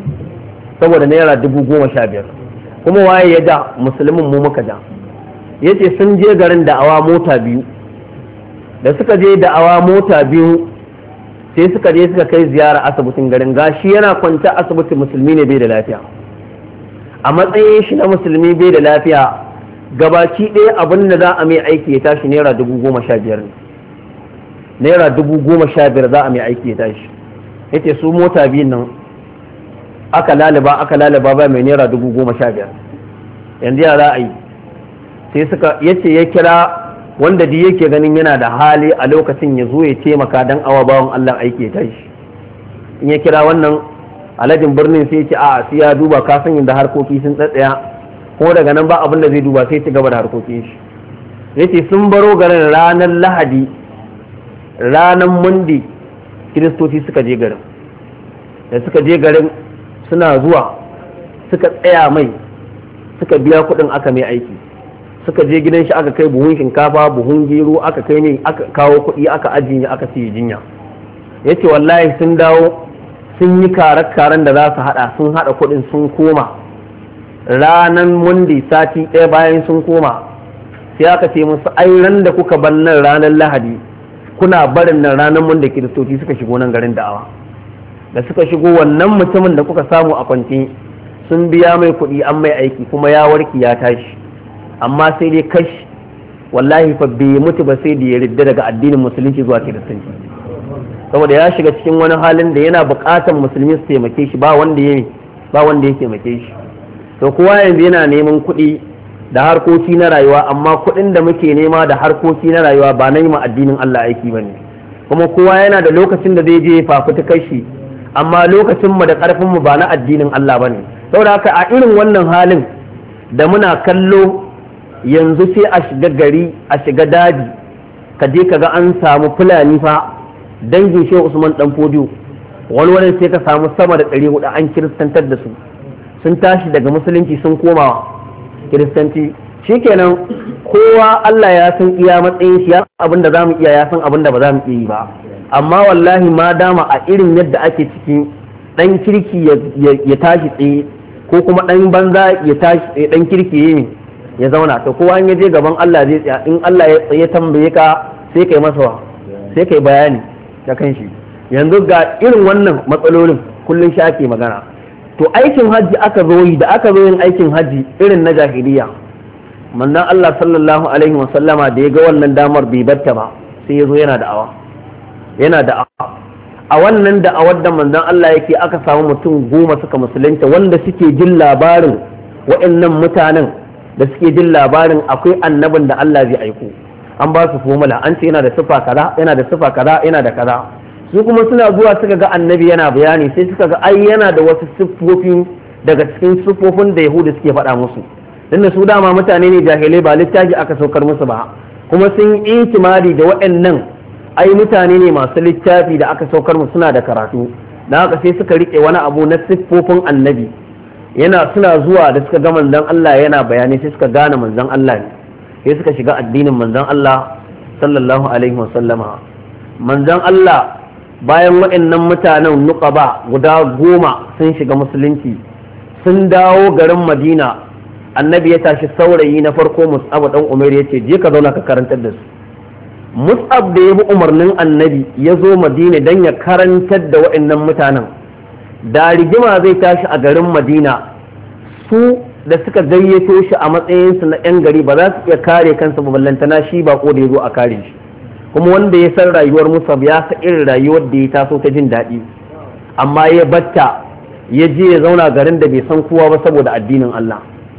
saboda naira 15,000 kuma waye ya ja musulmin mu muka ja ya ce sun je garin da'awa mota biyu da suka je da'awa mota biyu sai suka je suka kai ziyara asibitin garin gashi yana kwanta asibitin musulmi ne bai da lafiya a matsayin shi na musulmi bai da lafiya gabaki ɗaya abin da za a mai aiki ya tashi naira 15,000 ne naira 15,000 za a mai aiki ya tashi yace su mota biyun nan aka lalaba ba mai naira 15,000 yanzu ya za a yi sai suka yace ya kira wanda da yake ganin yana da hali a lokacin ya zo ya taimaka don awa bawan Allah aiki ya tashi in ya kira wannan alhajin birnin sai ya ce a sai ya duba kasan inda harkoki sun tsatsaya ko daga nan ba abin da zai duba sai ci gaba da harkokin shi yace sun baro garin ranar Lahadi ranar Monday kiristoci suka je garin da suka je garin suna zuwa suka tsaya mai suka biya kuɗin aka mai aiki suka je gidan shi aka kai buhun shinkafa buhun gero aka kai ne aka kawo kuɗi aka ajiye aka siya jinya yace wallahi sun dawo sun yi karen da za su hada sun hada kuɗin sun koma ranar Monday sati ɗaya bayan sun koma sai aka ce musu ai ran da kuka bar nan ranar Lahadi kuna barin nan ranar Monday kiristoci suka shigo nan garin da'awa da suka shigo wannan mutumin da kuka samu a kwanci sun biya mai kuɗi an mai aiki kuma ya warki ya tashi amma sai dai kashi wallahi fa bai mutu ba sai da ya ridda daga addinin musulunci zuwa kiristanci saboda ya shiga cikin wani halin da yana buƙatar musulmi su taimake shi ba wanda ya taimake shi to kowa yanzu yana neman kuɗi da harkoki na rayuwa amma kuɗin da muke nema da harkoki na rayuwa ba na yi ma addinin Allah aiki bane kuma kowa yana da lokacin da zai je fafuta kashi amma lokacin mu da ƙarfin mu ba na addinin Allah bane saboda haka a irin wannan halin da muna kallo yanzu sai a shiga gari a shiga daji ka je ka ga an samu fulani fa dangin shehu Usman dan Fodiyo wani sai ka samu sama da 400 an kiristantar da su sun tashi daga musulunci sun koma kiristanci shikenan kowa Allah ya san iya matsayin shi ya abin da zamu iya ya san abin da ba za mu iya yi ba amma wallahi ma dama a irin yadda ake ciki dan kirki ya tashi tsaye ko kuma dan banza ya tashi tsaye dan kirki ya zauna to kowa in je gaban Allah zai tsaya in Allah ya tambaye ka sai kai masa sai kai bayani da kanshi yanzu ga irin wannan matsalolin kullun shake magana to aikin hajji aka zo yi da aka zo yin aikin hajji irin na jahiliya manzon Allah sallallahu alaihi wa sallama da ya ga wannan damar bai batta ba sai ya zo yana da'awa a wannan da'awar da manzon Allah yake aka samu mutum 10 suka musulunta wanda suke jin labarin waɗannan mutanen da suke jin labarin akwai annabin da Allah zai aiko an ba su formula an ce yana da sifa kaza yana da sifa kaza yana da kaza su kuma suna zuwa suka ga annabi yana bayani sai suka ga ai yana da wasu siffofi daga cikin siffofin da yahudu suke faɗa musu tunda su dama mutane ne jahilai ba littafi aka saukar musu ba kuma sun yi itimadi da waɗannan ai mutane ne masu littafi da aka saukar musu suna da karatu da haka sai suka rike wani abu na siffofin annabi suna zuwa da suka ga manzon Allah yana bayani sai suka gane manzon Allah ne sai suka shiga addinin manzon Allah sallallahu alaihi wasallama manzon Allah bayan waɗannan mutanen nuqaba guda 10 sun shiga musulunci sun dawo garin Madina annabi ya tashi saurayi na farko Mus'ab dan Umair yace je ka zauna ka karantar da su Mus'ab da ya bi umarnin annabi ya zo Madina dan ya karantar da waɗannan mutanen da rigima zai tashi a garin Madina su da suka gayyato shi a matsayinsu na 'yan gari ba za su iya kare kansa ba ballantana shi ba ko da ya zo a kare shi kuma wanda ya san rayuwar Mus'ab ya san irin rayuwar da ya taso ta jin daɗi amma ya batta ya je ya zauna garin da bai san kowa ba saboda addinin Allah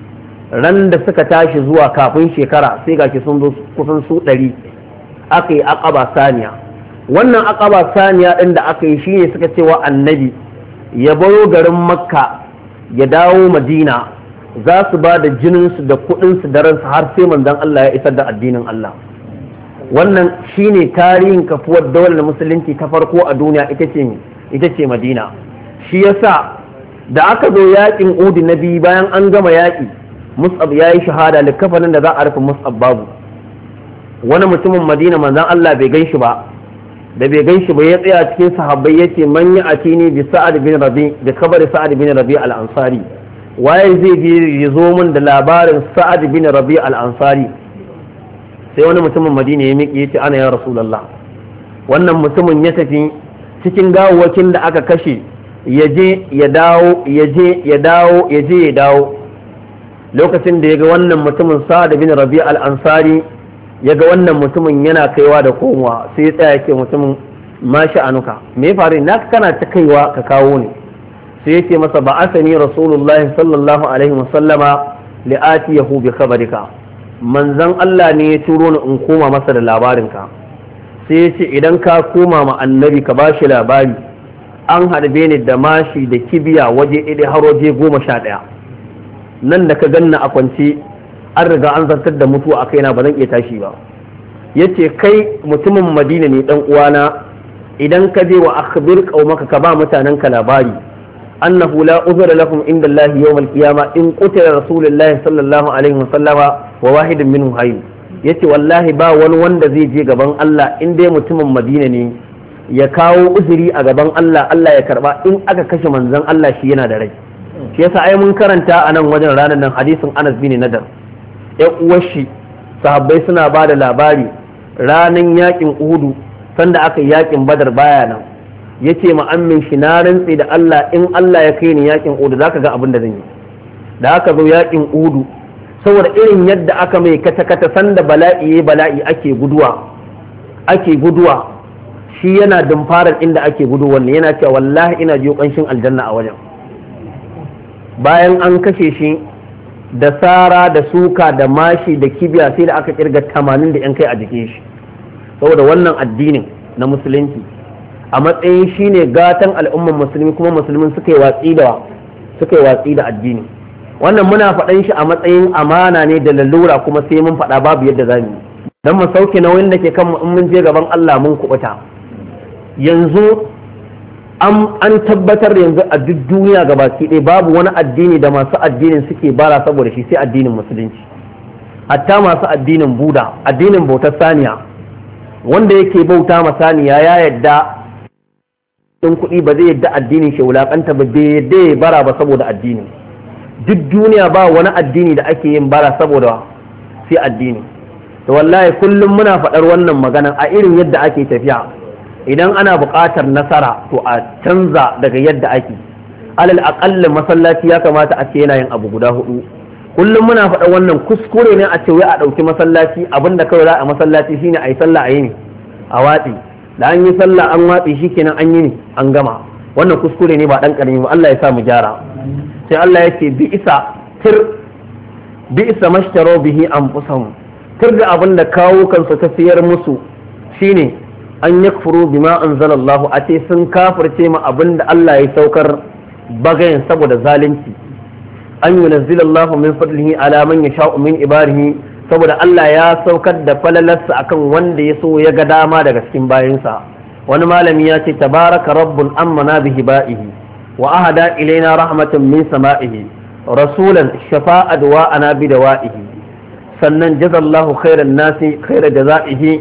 ran da suka tashi zuwa kafin shekara sai ga sun zo kusan su 100 aka yi aqaba saniya wannan aqaba saniya ɗin da aka yi shine suka cewa annabi ya baro garin Makka ya dawo Madina za su ba da jininsu da kuɗinsu da ransu har sai manzon Allah ya isar da addinin Allah wannan shine tarihin kafuwar daular musulunci ta farko a duniya ita ce Madina shi yasa da aka zo yakin Uhud na biyu bayan an gama yaki Mus'ab ya yi shahada likafanin da za a rufe Mus'ab babu wani mutumin Madina manzon Allah bai gan shi ba da bai gan shi ba ya tsaya cikin sahabbai yace man ya atini bi Sa'ad bin Rabi da kabari Sa'ad bin Rabi al-Ansari waye zai je ya zo min da labarin Sa'ad bin Rabi al-Ansari sai wani mutumin Madina ya miƙe yace ana ya Rasulullah wannan mutumin ya tafi cikin gawawwakin da aka kashe ya je ya dawo ya je ya dawo ya je ya dawo lokacin da ya ga wannan mutumin Sa'ad bin Rabi al-Ansari ya ga wannan mutumin yana kaiwa da komowa sai ya tsaya yake mutumin mashi anuka me ya faru na kana ta kaiwa ka kawo ne sai yace masa ba asani Rasulullah sallallahu alaihi wasallama li'ati yahu bi khabarika manzon Allah ne ya turo ni in koma masa da labarinka sai yace idan ka koma ma annabi ka bashi labari an harbe ni da mashi da kibiya waje ɗaya har waje 11 nan da ka ganna a kwance an riga an zartar da mutuwa a kaina ba zan iya tashi ba yace kai mutumin Madina ne dan uwana idan ka je wa akhbir qaumaka ka ba mutanen ka labari annahu la uzra lakum inda Allah yawm al-qiyama in qutila rasulullahi sallallahu alaihi wasallama wa wahidun minhum hayy yace wallahi ba wani wanda zai je gaban Allah in dai mutumin Madina ne ya kawo uzuri a gaban Allah Allah ya karba in aka kashe manzon Allah shi yana da rai shi yasa ai mun karanta a nan wajen ranar nan hadisin Anas bin Nadar ya uwar shi sahabbai suna ba da labari ranar yakin Uhudu sanda aka yi yakin Badar baya nan yace ma ammin shi na rantse da Allah in Allah ya kai ni yakin Uhudu zaka ga abin da zan yi da aka zo yakin Uhudu saboda irin yadda aka mai kata sanda bala'i ake guduwa shi yana dumfarar inda ake gudu wannan yana cewa wallahi ina jiyo kanshin aljanna a wajen bayan an kashe shi da sara da suka da mashi da kibiya sai da aka kirga 80 da yan kai a jikin shi saboda wannan addinin na musulunci a matsayin shine gatan al'umman musulmi kuma musulmin suka yi watsi da addini wannan muna faɗan shi a matsayin amana ne da lalura kuma sai mun faɗa babu yadda za mu yi don mu sauke nauyin da ke kan in mun je gaban Allah mun kubuta yanzu an tabbatar yanzu a duk duniya gabaki ɗaya babu wani addini da masu addinin suke bara saboda shi sai addinin musulunci hatta masu addinin buda addinin bautar saniya wanda yake bauta ma saniya ya yadda ɗin kuɗi ba zai yadda addinin shi wulaƙanta ba bai yadda ya bara ba saboda addinin duk duniya ba wani addini da ake yin bara saboda sai addini to wallahi kullum muna faɗar wannan magana a irin yadda ake tafiya idan ana buƙatar nasara to a canza daga yadda ake alal aƙalla masallaci ya kamata a ce yana yin abu guda 4 kullum muna faɗa wannan kuskure ne a ce wai a ɗauki masallaci abinda kawai za a masallaci shine a yi sallah a yi ne a watsi da an yi sallah an watsi shikenan an yi ne an gama wannan kuskure ne ba ɗan ƙarami ba Allah ya sa mu gyara sai Allah ya ce bi isa mashtaro bihi anfusahum tir da abin da kawo kansu ta siyar musu shine an yakfuru bima anzalallahu a ce sun kafirce ma abinda Allah ya saukar bagayen saboda zalunci an yunazzilallahu min fadlihi ala man yasha'u min ibadihi saboda Allah ya saukar da falalarsa akan wanda ya so ya ga dama daga cikin bayinsa. Wani malami ya ce tabaraka rabbul ammana bihi ba'ihi wa ahada ilaina rahmatan min sama'ihi rasulan shafa'a du'a'ana bi dawa'ihi sannan jazallahu khairan nasi khaira jazaihi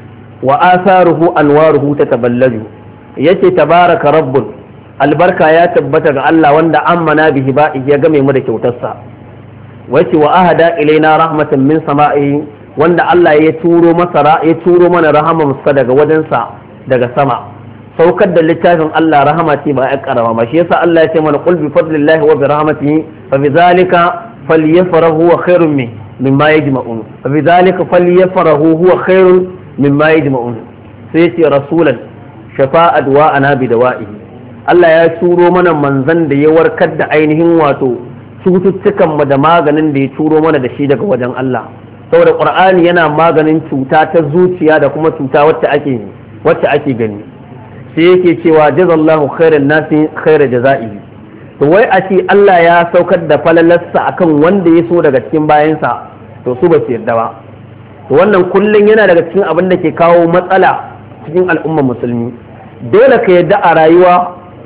wa atharuhu anwaruhu tataballaju yace tabaraka rabbul albarka ya tabbata ga Allah wanda ammana bihi ba'ihi ya game mu da kyautarsa wace wa ahada ilaina rahmatan min sama'ihi wanda Allah ya turo mana rahamansa daga wajensa daga sama saukar da littafin Allah rahama ce ba ya karama ba shi yasa Allah ya ce mana qul bi fadlillahi wa bi rahmatihi fa bi zalika falyafrahu wa khairun mimma yajma'un fa bi zalika falyafrahu huwa khairun mimma yajma'un sai ce rasulan shafa'a du'a'ana bi dawa'ihi Allah ya turo mana manzan da ya warkar da ainihin wato cututtukan mu da maganin da ya turo mana da shi daga wajen Allah saboda Qur'ani yana maganin cuta ta zuciya da kuma cuta wacce ake gani sai yake cewa jazallahu khairan nasi khaira jazaihi to wai a ce Allah ya saukar da falalarsa akan wanda ya so daga cikin bayansa to su ba su yarda ba to wannan kullun yana daga cikin abin da ke kawo matsala cikin al'ummar musulmi dole ka yarda a rayuwa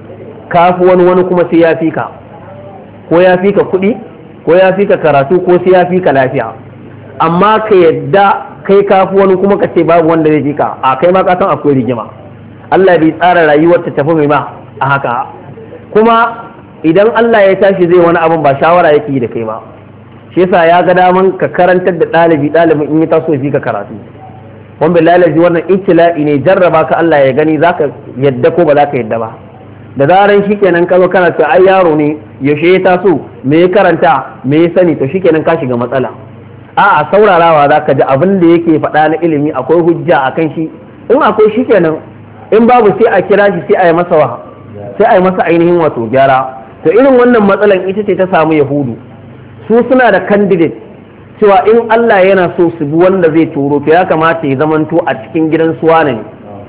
kafi wani kuma sai ya fika ko ya fika kuɗi ko ya fika karatu ko sai ya fika lafiya amma ka yarda kai kafi wani kuma ka ce babu wanda zai fika a kai ma ka san akwai rigima Allah bai tsara rayuwar ta tafi mai ba a haka kuma idan Allah ya tashi zai wani abin ba shawara yake yi da kai ba shi yasa ya ga daman ka karantar da ɗalibin in ya taso ya ka karatu wanda lalaji wannan ibtila'i ne jarraba ka Allah ya gani zaka yadda ko ba zaka yadda ba da zaran shikenan ka zo kana cewa ai yaro ne yaushe ya taso me ya karanta me ya sani to shikenan ka shiga matsala a'a saurarawa zaka ji abin da yake faɗa na ilimi akwai hujja akan shi in akwai shikenan in babu sai a kira shi sai a yi masa ainihin wato gyara to irin wannan matsalan ita ce ta samu yahudu su suna da candidate cewa in Allah yana so su bi wanda zai turo to ya kamata ya zamanto a cikin gidan suwa ne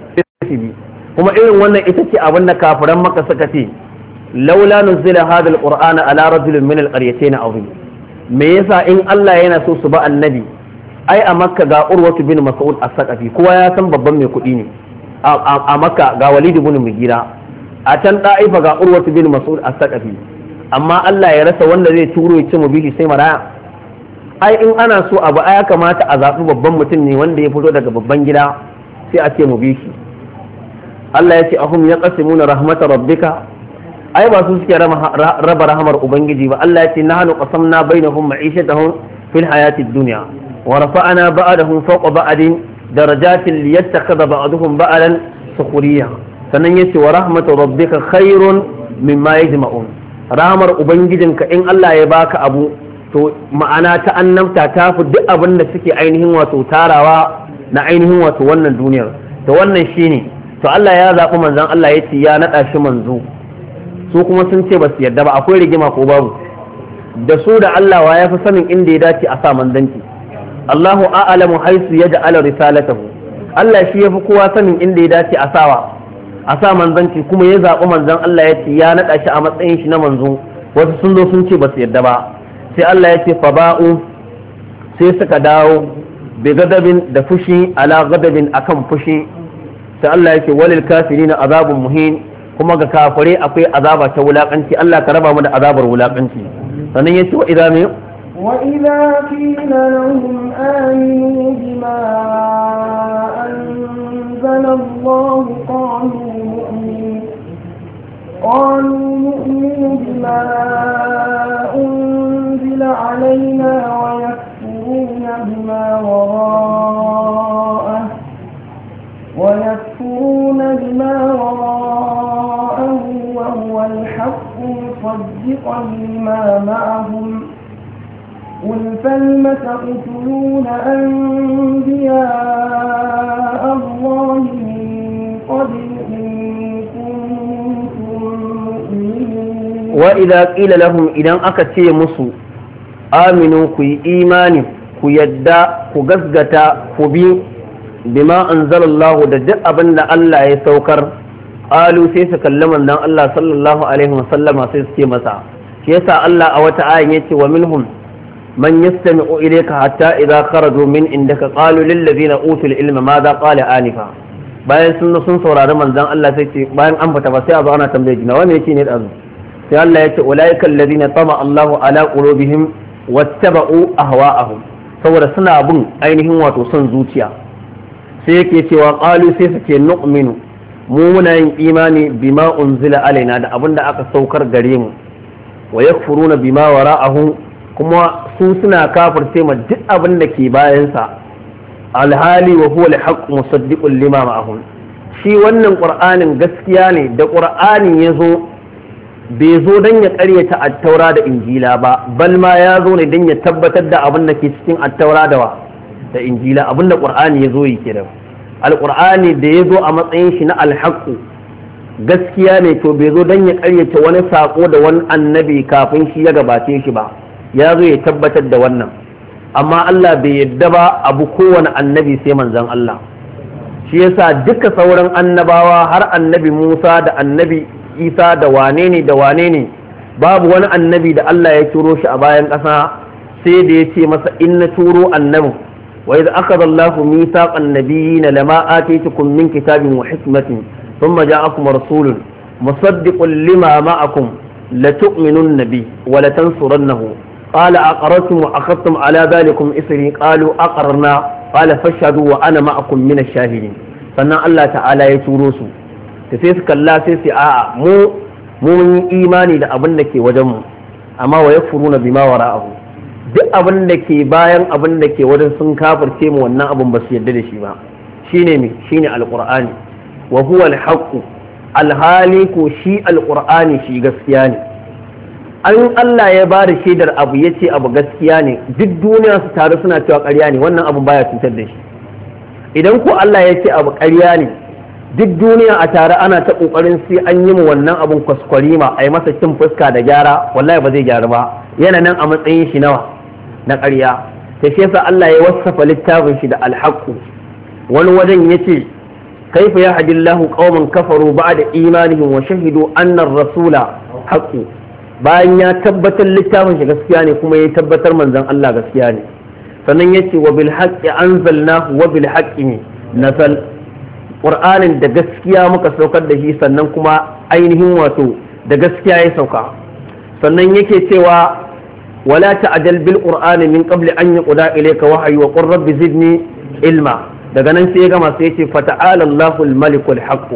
kuma irin wannan ita ce abin da kafiran maka suka ce laula nuzila hadha alqur'ana ala rajulin min alqaryatayn azim me yasa in Allah yana so su ba annabi ai a makka ga urwatu bin mas'ud as-saqafi kowa ya san babban mai kuɗi ne a makka ga walid ibn mugira a can da'ifa ga urwatu bin mas'ud as-saqafi amma Allah ya rasa wanda zai turo ya ce mu bishi sai maraya ai in ana so abu ya kamata a zaɓi babban mutum ne wanda ya fito daga babban gida sai a ce mu bishi Allah ya ce ahum yaqsimuna rahmatar rabbika ai ba su suke raba rahamar ubangiji ba Allah ya ce nahnu qasamna bainahum ma'ishatahum fil hayatid dunya wa rafa'na ba'dahum fawqa ba'din darajatin liyattakhadha ba'dahum ba'dan sukhriya sannan yace wa rahmatu rabbika khairun mimma yajma'un rahmar ubangijinka in Allah ya baka abu to ma'ana ta annabta ta fi duk abin da suke ainihin wato tarawa na ainihin wato wannan duniyar to wannan shine to Allah ya zaɓi manzon Allah ya ce ya naɗa shi manzo su kuma sun ce ba su yarda ba akwai rigima ko babu da su da Allah wa ya fi sanin inda ya dace a sa manzanci Allahu a'lamu haisu yaj'ala risalatahu Allah shi yafi kowa sanin inda ya dace a sa manzanci kuma ya zaɓi manzon Allah ya ce ya naɗa shi a matsayin shi na manzo wasu sun zo sun ce ba su yarda ba sai Allah ya ce fa ba'u sai suka dawo bi gadabin da fushi ala gadabin akan fushi sai Allah ya ce walil kafirina azabun muhin kuma ga kafire akwai azaba ta wulakanci Allah ka raba mu da azabar wulakanci sannan yace wa idza min وإذا قيل لهم آمنوا بما أنزل الله قالوا نؤمن بما أنزل علينا ويكفرون بما وراءه وهو الحق مصدقا لما معهم قل فلم تقتلون أنبياء الله من قبل إن كنتم مؤمنين وإذا قيل لهم إذا أكتي مصر آمنوا كي إيماني ku yadda ku gasgata ku bi bima anzalallahu da duk abin da Allah ya saukar qalu sai su kalli manzon Allah sallallahu alaihi wasallama sai su ce masa shi yasa Allah a wata ayin yace wa minhum man yastami'u ilayka hatta idza kharaju min indaka qalu lil ladina utul ilma madha qala anifa bayan sun saurari manzon Allah sai ce bayan an fita ba sai a zo ana tambaye jina wani yake ne dazu sai Allah yace ulaika alladhina tama Allahu ala qulubihim wattaba'u ahwa'ahum saboda suna bin ainihin wato son zuciya sai yake cewa qalu sai su ce nu'minu mu muna yin imani bima unzila alaina da abinda aka saukar gare mu wa yakfuruna bima wara'ahu kuma su suna kafirce ma duk abin da ke bayan sa alhali wa huwa al-haqq musaddiqun lima ma'ahum shi wannan qur'anin gaskiya ne da qur'anin yazo bai zo dan ya ƙaryata at-taura da injila ba bal ma ya zo ne dan ya tabbatar da abin da ke cikin at-taura da injila abin da qur'ani yazo yake da al-qur'ani da yazo a matsayin shi na al-haqq gaskiya ne to bai zo dan ya ƙaryata wani sako da wani annabi kafin shi ya gabace shi ba ya zo ya tabbatar da wannan amma Allah bai yadda ba abu kowane annabi sai manzon Allah shi yasa duka sauran annabawa har annabi Musa da annabi Isa da wane ne babu wani annabi da Allah ya turo shi a bayan ƙasa sai da ya ce masa inna turo annabi wa idza akhadha Allahu mithaqan nabiyyin lama atitukum min kitabin wa hikmatin thumma ja'akum rasulun musaddiqun lima ma'akum latu'minunna bi wa latansurannahu قال أقررتم وأخذتم على ذلكم إسري قالوا أقررنا قال فاشهدوا وأنا معكم من الشاهدين sannan Allah ta'ala ya turo su da sai su kalla sai su a'a mu mun yi imani da abin da ke wajen mu amma wa yakfuruna bima wara'ahu duk abin da ke bayan abin da ke wajen sun kafirce mu wannan abin ba su yarda da shi ba shine alqur'ani wa huwa alhaq alhali ko shi alqur'ani shi gaskiya ne an Allah ya ba da shaidar abu ya ce abu gaskiya ne duk duniya su taru suna cewa ƙarya ne wannan abu baya cutar da shi idan ko Allah ya ce abu ƙarya ne duk duniya a tare ana ta ƙoƙarin sai an yi mu wannan abun kwaskwarima a yi masa cin fuska da gyara wallahi ba zai gyara ba yana nan a matsayin shi nawa na ƙarya ta shi yasa Allah ya wasafa littafin shi da alhaqqu wani wajen yace kaifa yahdillahu qauman kafaru ba'da imanihim wa shahidu anna ar-rasula haqqu bayan ya tabbatar littafin shi gaskiya ne kuma ya tabbatar manzon Allah gaskiya ne sannan yace wa bil haqqi anzalnahu wa bil haqqi nazal qur'anin da gaskiya muka saukar da shi sannan kuma ainihin wato da gaskiya ya sauka sannan yake cewa wala ta'jal bil qur'ani min qabli an yuqda ilayka wahyu wa qur rabbi zidni ilma daga nan sai ya gama sai yace fata'ala Allahul malikul haqq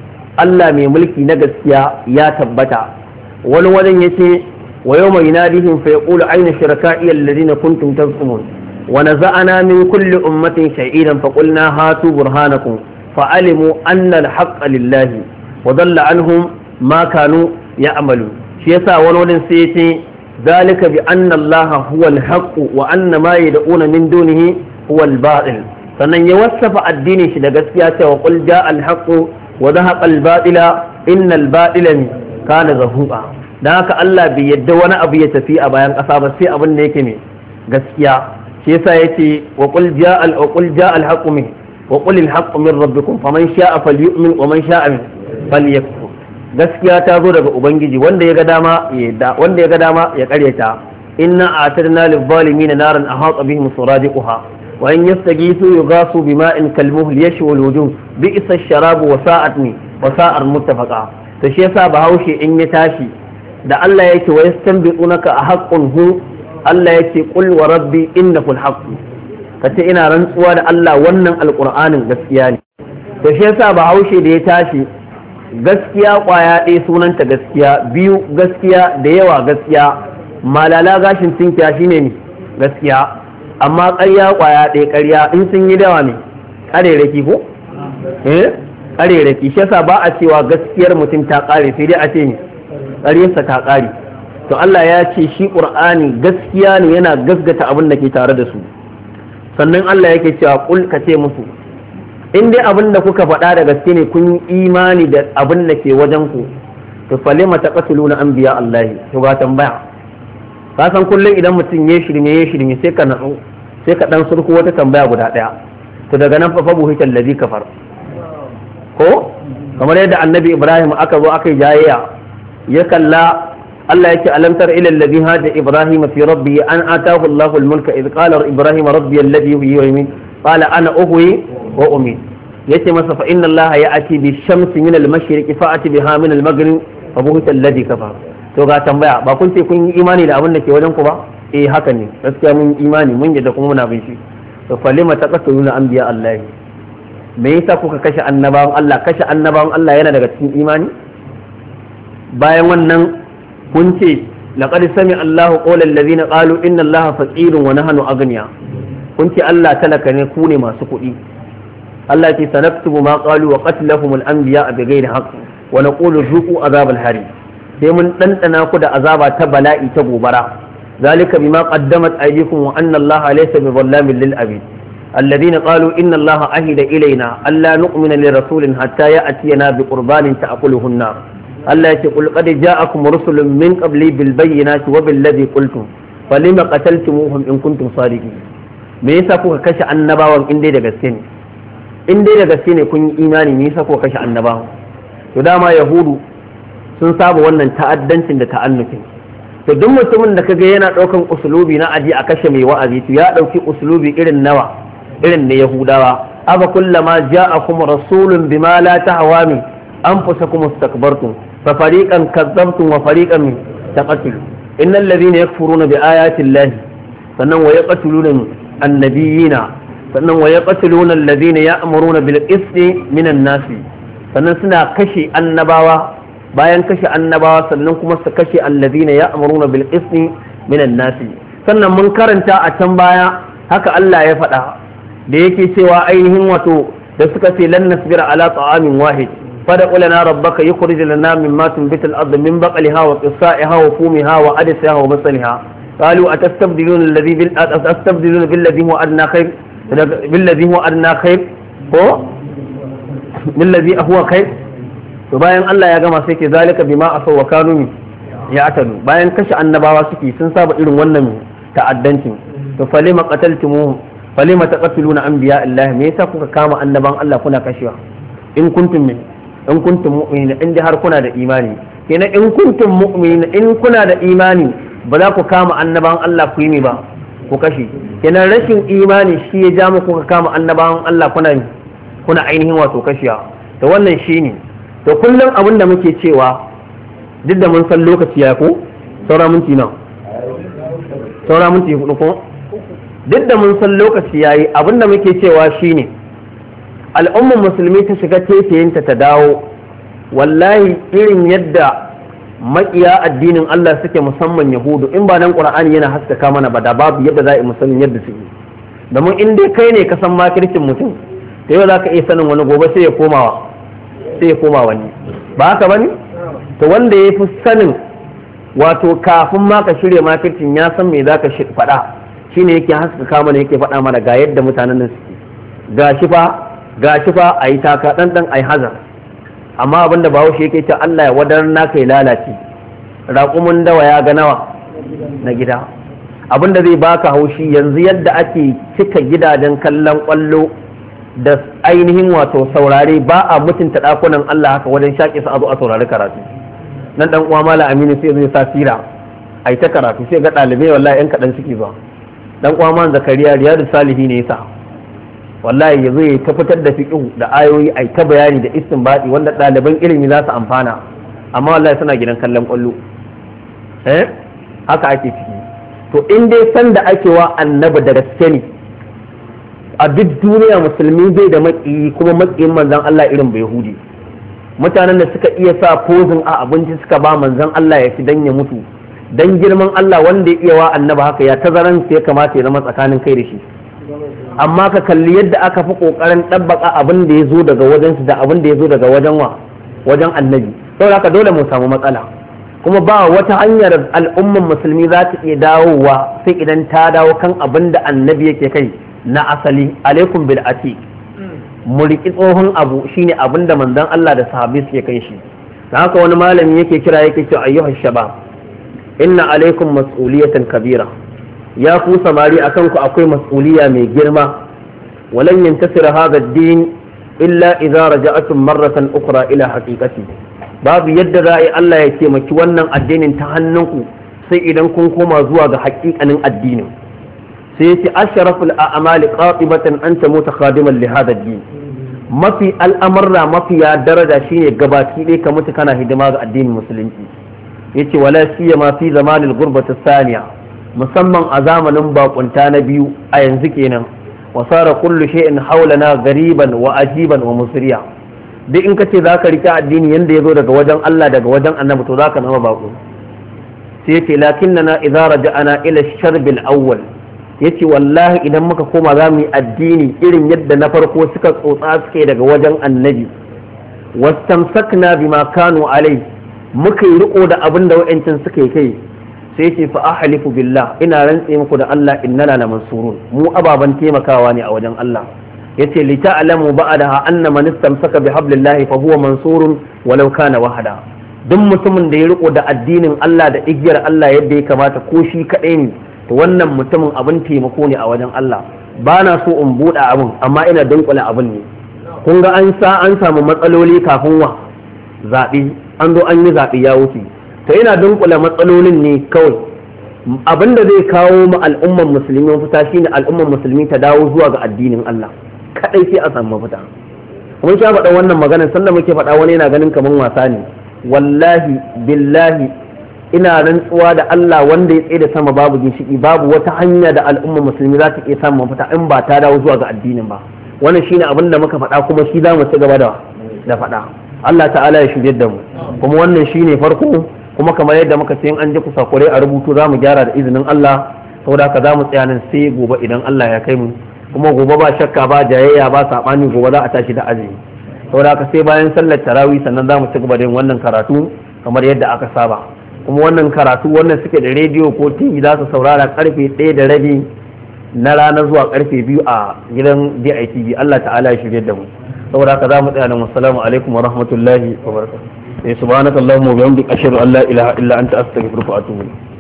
Allah mai mulki na gaskiya ya tabbata wani wajen yace wa yawma yunadihim fa yaqulu ayna shuraka'i alladhina kuntum taz'umun wa naza'na min kulli ummatin shahidan fa qulna hatu burhanakum fa alimu anna al-haqqa lillahi wa dhalla anhum ma kanu ya'malu shi yasa wani wajen sai yace zalika bi anna allaha huwa al-haqq wa anna ma yad'una min dunihi huwa al-batil sannan ya wasafa addinin shi da gaskiya cewa qul ja'a al-haqq wa dhahaqa al-batila inna al-batila kana zahuqa dan haka Allah bai yadda wani abu ya tafi a bayan ƙasa ba sai abin da yake mai gaskiya shi yasa yace wa qul ja'a al-haqq min wa qul al-haqq min rabbikum faman sha'a falyu'min wa man sha'a falyakfur gaskiya ta zo daga ubangiji wanda ya ga dama ya yadda wanda ya ga dama ya karyata inna a'tadna lil-zalimin naran ahata bihim suradiquha wa in yastaghithu yughasu bima'in kalmuhl yashwi al-wujuh bi'sa ash-sharabu wa sa'ar muttafaqa to shi yasa bahaushe in ya tashi da Allah yake wa yastanbi'unaka a haqqun hu Allah yake qul wa rabbi innahu al-haqq kace ina rantsuwa da Allah wannan alqur'anin gaskiya ne to shi yasa bahaushe da ya tashi gaskiya kwaya ɗaya sunanta gaskiya biyu gaskiya da yawa gaskiya malala gashin tinkiya shine ne gaskiya amma ƙarya kwaya ɗaya ƙarya in sun yi dawa ne ƙarerake ko ƙarerake shi yasa ba a cewa gaskiyar mutum ta ƙare sai dai a ce ne ƙaryarsa ta ƙare to Allah ya ce shi ƙur'ani gaskiya ne yana gasgata abin da ke tare da su sannan Allah yake cewa kul ka ce musu in dai abin da kuka faɗa da gaske ne kun yi imani da abin da ke wajen ku to falima taqtuluna anbiya Allah to ga tambaya ka san kullum idan mutum ya shirme sai ka natsu sai ka dan surku wata tambaya guda daya to daga nan fa buhita allazi kafar ko kamar yadda annabi Ibrahim aka zo aka yi jayayya ya kalla Allah yake alamtar ila allazi hada Ibrahim fi rabbi an atahu Allahu al-mulka idh qala Ibrahim rabbi alladhi yuhyi wa yumiit qala ana uhyi wa umiit yace masa fa inna Allah ya'ti bi shamsi min al-mashriqi fa'ati biha min al-maghrib fa buhita allazi kafar to ga tambaya ba kun ce kun yi imani da abin da ke wajen ku ba haka ne gaskiya mun imani mun yadda kuma muna bin shi to falima taqatuluna anbiya Allah me yasa kuka kashe annabawan Allah kashe annabawan Allah yana daga cikin imani bayan wannan kun ce laqad sami Allahu qawla allazina qalu inna Allaha faqirun wa nahnu aghniya kun ce Allah talaka ne ku ne masu kuɗi Allah ce sanaktubu ma qalu wa qatlahum al-anbiya bighairi haqq wa naqulu zuqu azab al-hari sai mun dandana ku da azaba ta bala'i ta gobara zalika bima qaddamat aydikum wa anna Allaha laysa bizallamin lil abid alladhina qalu inna Allaha ahida ilayna alla nu'mina lirasulin hatta ya'tiyana biqurbanin ta'kuluhu an-nar Allah yake qul qad ja'akum rusulun min qabli bil bayyinati wa bil ladhi qultum falima qataltumuhum in kuntum sadiqin me yasa kuka kashe annabawan in dai da gaske ne in dai da gaske ne kun yi imani me yasa kuka kashe annabawan to dama yahudu sun saba wannan ta'addancin da ta'annukin to duk mutumin da kaga yana daukan usulubi na aji a kashe mai wa'azi to ya dauki usulubi irin nawa irin na yahudawa aba kullama ja'akum rasulun bima la tahwa min anfusakum istakbartum fa fariqan kadzabtum wa fariqan taqatulu innal ladhina yakfuruna bi ayati llahi sannan wa yaqtuluna annabiyina sannan wa yaqtuluna alladhina ya'muruna bil qisti minan nasi sannan suna kashe annabawa bayan kashe annabawa sannan kuma su kashe alladhina ya'muruna bil qisti minan nasi sannan mun karanta a can baya haka Allah ya faɗa da yake cewa ainihin wato da suka ce lan nasbira ala ta'amin wahid fada ulana rabbaka yukhrij lana mimma tunbitul ard min baqliha wa qissaiha wa fumiha wa adasiha wa masaliha qalu atastabdiluna alladhi bil atastabdiluna bil ladhi huwa adna khair bil ladhi huwa adna khair ko bil ladhi huwa khair to bayan Allah ya gama sai ke zalika bima asaw wa kanu ya atadu bayan kashe annabawa suke sun saba irin wannan ta'addancin to falima qataltumuhum falima taqtuluna anbiya Allah me yasa kuka kama annaban Allah kuna kashewa in kuntum mu'minin in har kuna da imani kenan in kuntum mu'minin in kuna da imani ba za ku kama annaban Allah ku yi ba ku kashe kenan rashin imani shi ya ja muku kuka kama annaban Allah kuna ainihin wato kashewa to wannan shine to kullum abin da muke cewa duk da mun san lokaci ya ko saura minti hudu ko duk da mun san lokaci yayi abin da muke cewa shine al'ummar musulmi ta shiga tefiyinta ta dawo wallahi irin yadda makiya addinin Allah suke musamman yahudu in ba nan qur'ani yana haskaka mana ba da babu yadda za a yi musulmin yadda suke domin in dai kai ne ka san makircin mutum da yau za ka iya sanin wani gobe sai ya koma wani ba haka bane to wanda ya fi sanin wato kafin ma ka shirya makircin ya san me za ka faɗa shine yake haskaka mana yake faɗa mana ga yadda mutanen nan suke gashi fa a yi taka ɗanɗan a yi hazar amma abinda ba shi yake ce Allah ya wadar naka ya lalace raƙumin dawa ya ga nawa na gida abinda zai baka haushi yanzu yadda ake cika gidajen kallon ƙwallo da ainihin wato saurare ba a mutunta ɗakunan Allah haka wajen shaƙi su a zo a saurari karatu nan ɗan uwa mala aminu sai zai sa sira a yi ta karatu sai ga ɗalibai wallahi yan kaɗan suke ba ɗan uwa man zakariya riyadu salihi ne yasa wallahi ya zo ya ta fitar da fiqh da ayoyi ai ta bayani da istinbati wanda ɗaliban ilimi za su amfana amma wallahi suna gidan kallon ƙwallo haka ake ciki to in dai san da ake wa annabi da gaske ne a duk duniya musulmi bai da maƙiyi kuma maƙiyin manzon Allah irin bai yahudi mutanen da suka iya sa pozin a abinci suka ba manzon Allah ya fi dan ya mutu dan girman Allah wanda ya iya wa annabi haka ya tazaran sai ya kamata ya zama tsakanin kai da shi amma ka kalli yadda aka fi kokarin ɗabbaka abin da ya zo daga wajensu da abin da ya zo daga wajen annabi saboda haka dole mu samu matsala kuma ba wata hanyar al'umman musulmi za ta iya dawowa sai idan ta dawo kan abin da annabi yake kai na asali alaikum bil atiq mu riki tsohon abu shine abin da manzon Allah da sahabbai suke kai shi dan haka wani malami yake kira yake cewa ayyuhash shabab inna alaikum mas'uliyatan kabira ya ku samari akan ku akwai mas'uliya mai girma walan yantasira hadha ad-din illa idza raja'atum marratan ukhra ila haqiqati babu yadda za a yi Allah ya taimaki wannan addinin ta hannunku sai idan kun koma zuwa ga haƙiƙanin addinin sai yace ashraful a'mali qatibatan anta mutakhadiman li hadha ad-din mafi al'amarra mafiya daraja shine gabaki ɗaya ka mutu kana hidima ga addinin musulunci yace wala siyama fi zamanil gurbati thaniya musamman a zamanin bakunta na biyu a yanzu kenan wasara kullu shay'in hawlana gariban wa ajiban wa musriya duk in kace zaka rika addini yanda yazo daga wajen Allah daga wajen Annabi to zaka zama bako sai yace lakinnana idza raja'ana ila ash-sharb al-awwal yace wallahi idan muka koma za mu yi addini irin yadda na farko suka tsotsa suke daga wajen Annabi wastamsakna bima kanu alai muka yi riko da abin da wa'ancin suka yi kai sai ce fa ahlifu billah ina rantse muku da Allah innana la mansurun mu ababan taimakawa ne a wajen Allah yace li ta'lamu ba'daha anna man istamsaka bi hablillahi fa huwa mansurun walau kana wahada duk mutumin da ya riko da addinin Allah da igiyar Allah yadda ya kamata ko shi kadai ne to wannan mutumin abin taimako ne a wajen Allah ba na so in buɗe abin amma ina dunkula abin ne kun ga an samu matsaloli kafin wa zaɓe an zo an yi zaɓe ya wuce to ina dunkula matsalolin ne kawai abinda zai kawo ma al'ummar musulmi mafita shine al'ummar musulmi ta dawo zuwa ga addinin Allah kadai sai a samu mafita mun sha faɗa wannan magana sannan muke faɗa wani yana ganin kaman wasa ne wallahi billahi ina rantsuwa da Allah wanda ya tsaye da sama babu ginshiki babu wata hanya da al'ummar musulmi za ta iya samun mafita in ba ta dawo zuwa ga addinin ba wannan shine abin da muka faɗa kuma shi za mu ci gaba da faɗa Allah ta'ala ya shirye da mu kuma wannan shine farko kuma kamar yadda muka ce in an ji kusakurai a rubutu za mu gyara da izinin Allah saboda haka za mu tsaya nan sai gobe idan Allah ya kai mu kuma gobe ba shakka ba jayayya ba sabani gobe za a tashi da azumi saboda haka sai bayan sallar tarawih sannan za mu ci gaba da yin wannan karatu kamar yadda aka saba kuma wannan karatu wannan suke da rediyo ko TV za su saurara karfe 1:30 na rana zuwa karfe 2 a gidan DITV Allah ta'ala ya shirye da mu saboda haka za mu tsaya nan assalamu alaikum wa rahmatullahi wa barakatuh subhanakallahumma wa bihamdika ashhadu an la ilaha illa anta astaghfiruka wa atubu ilayk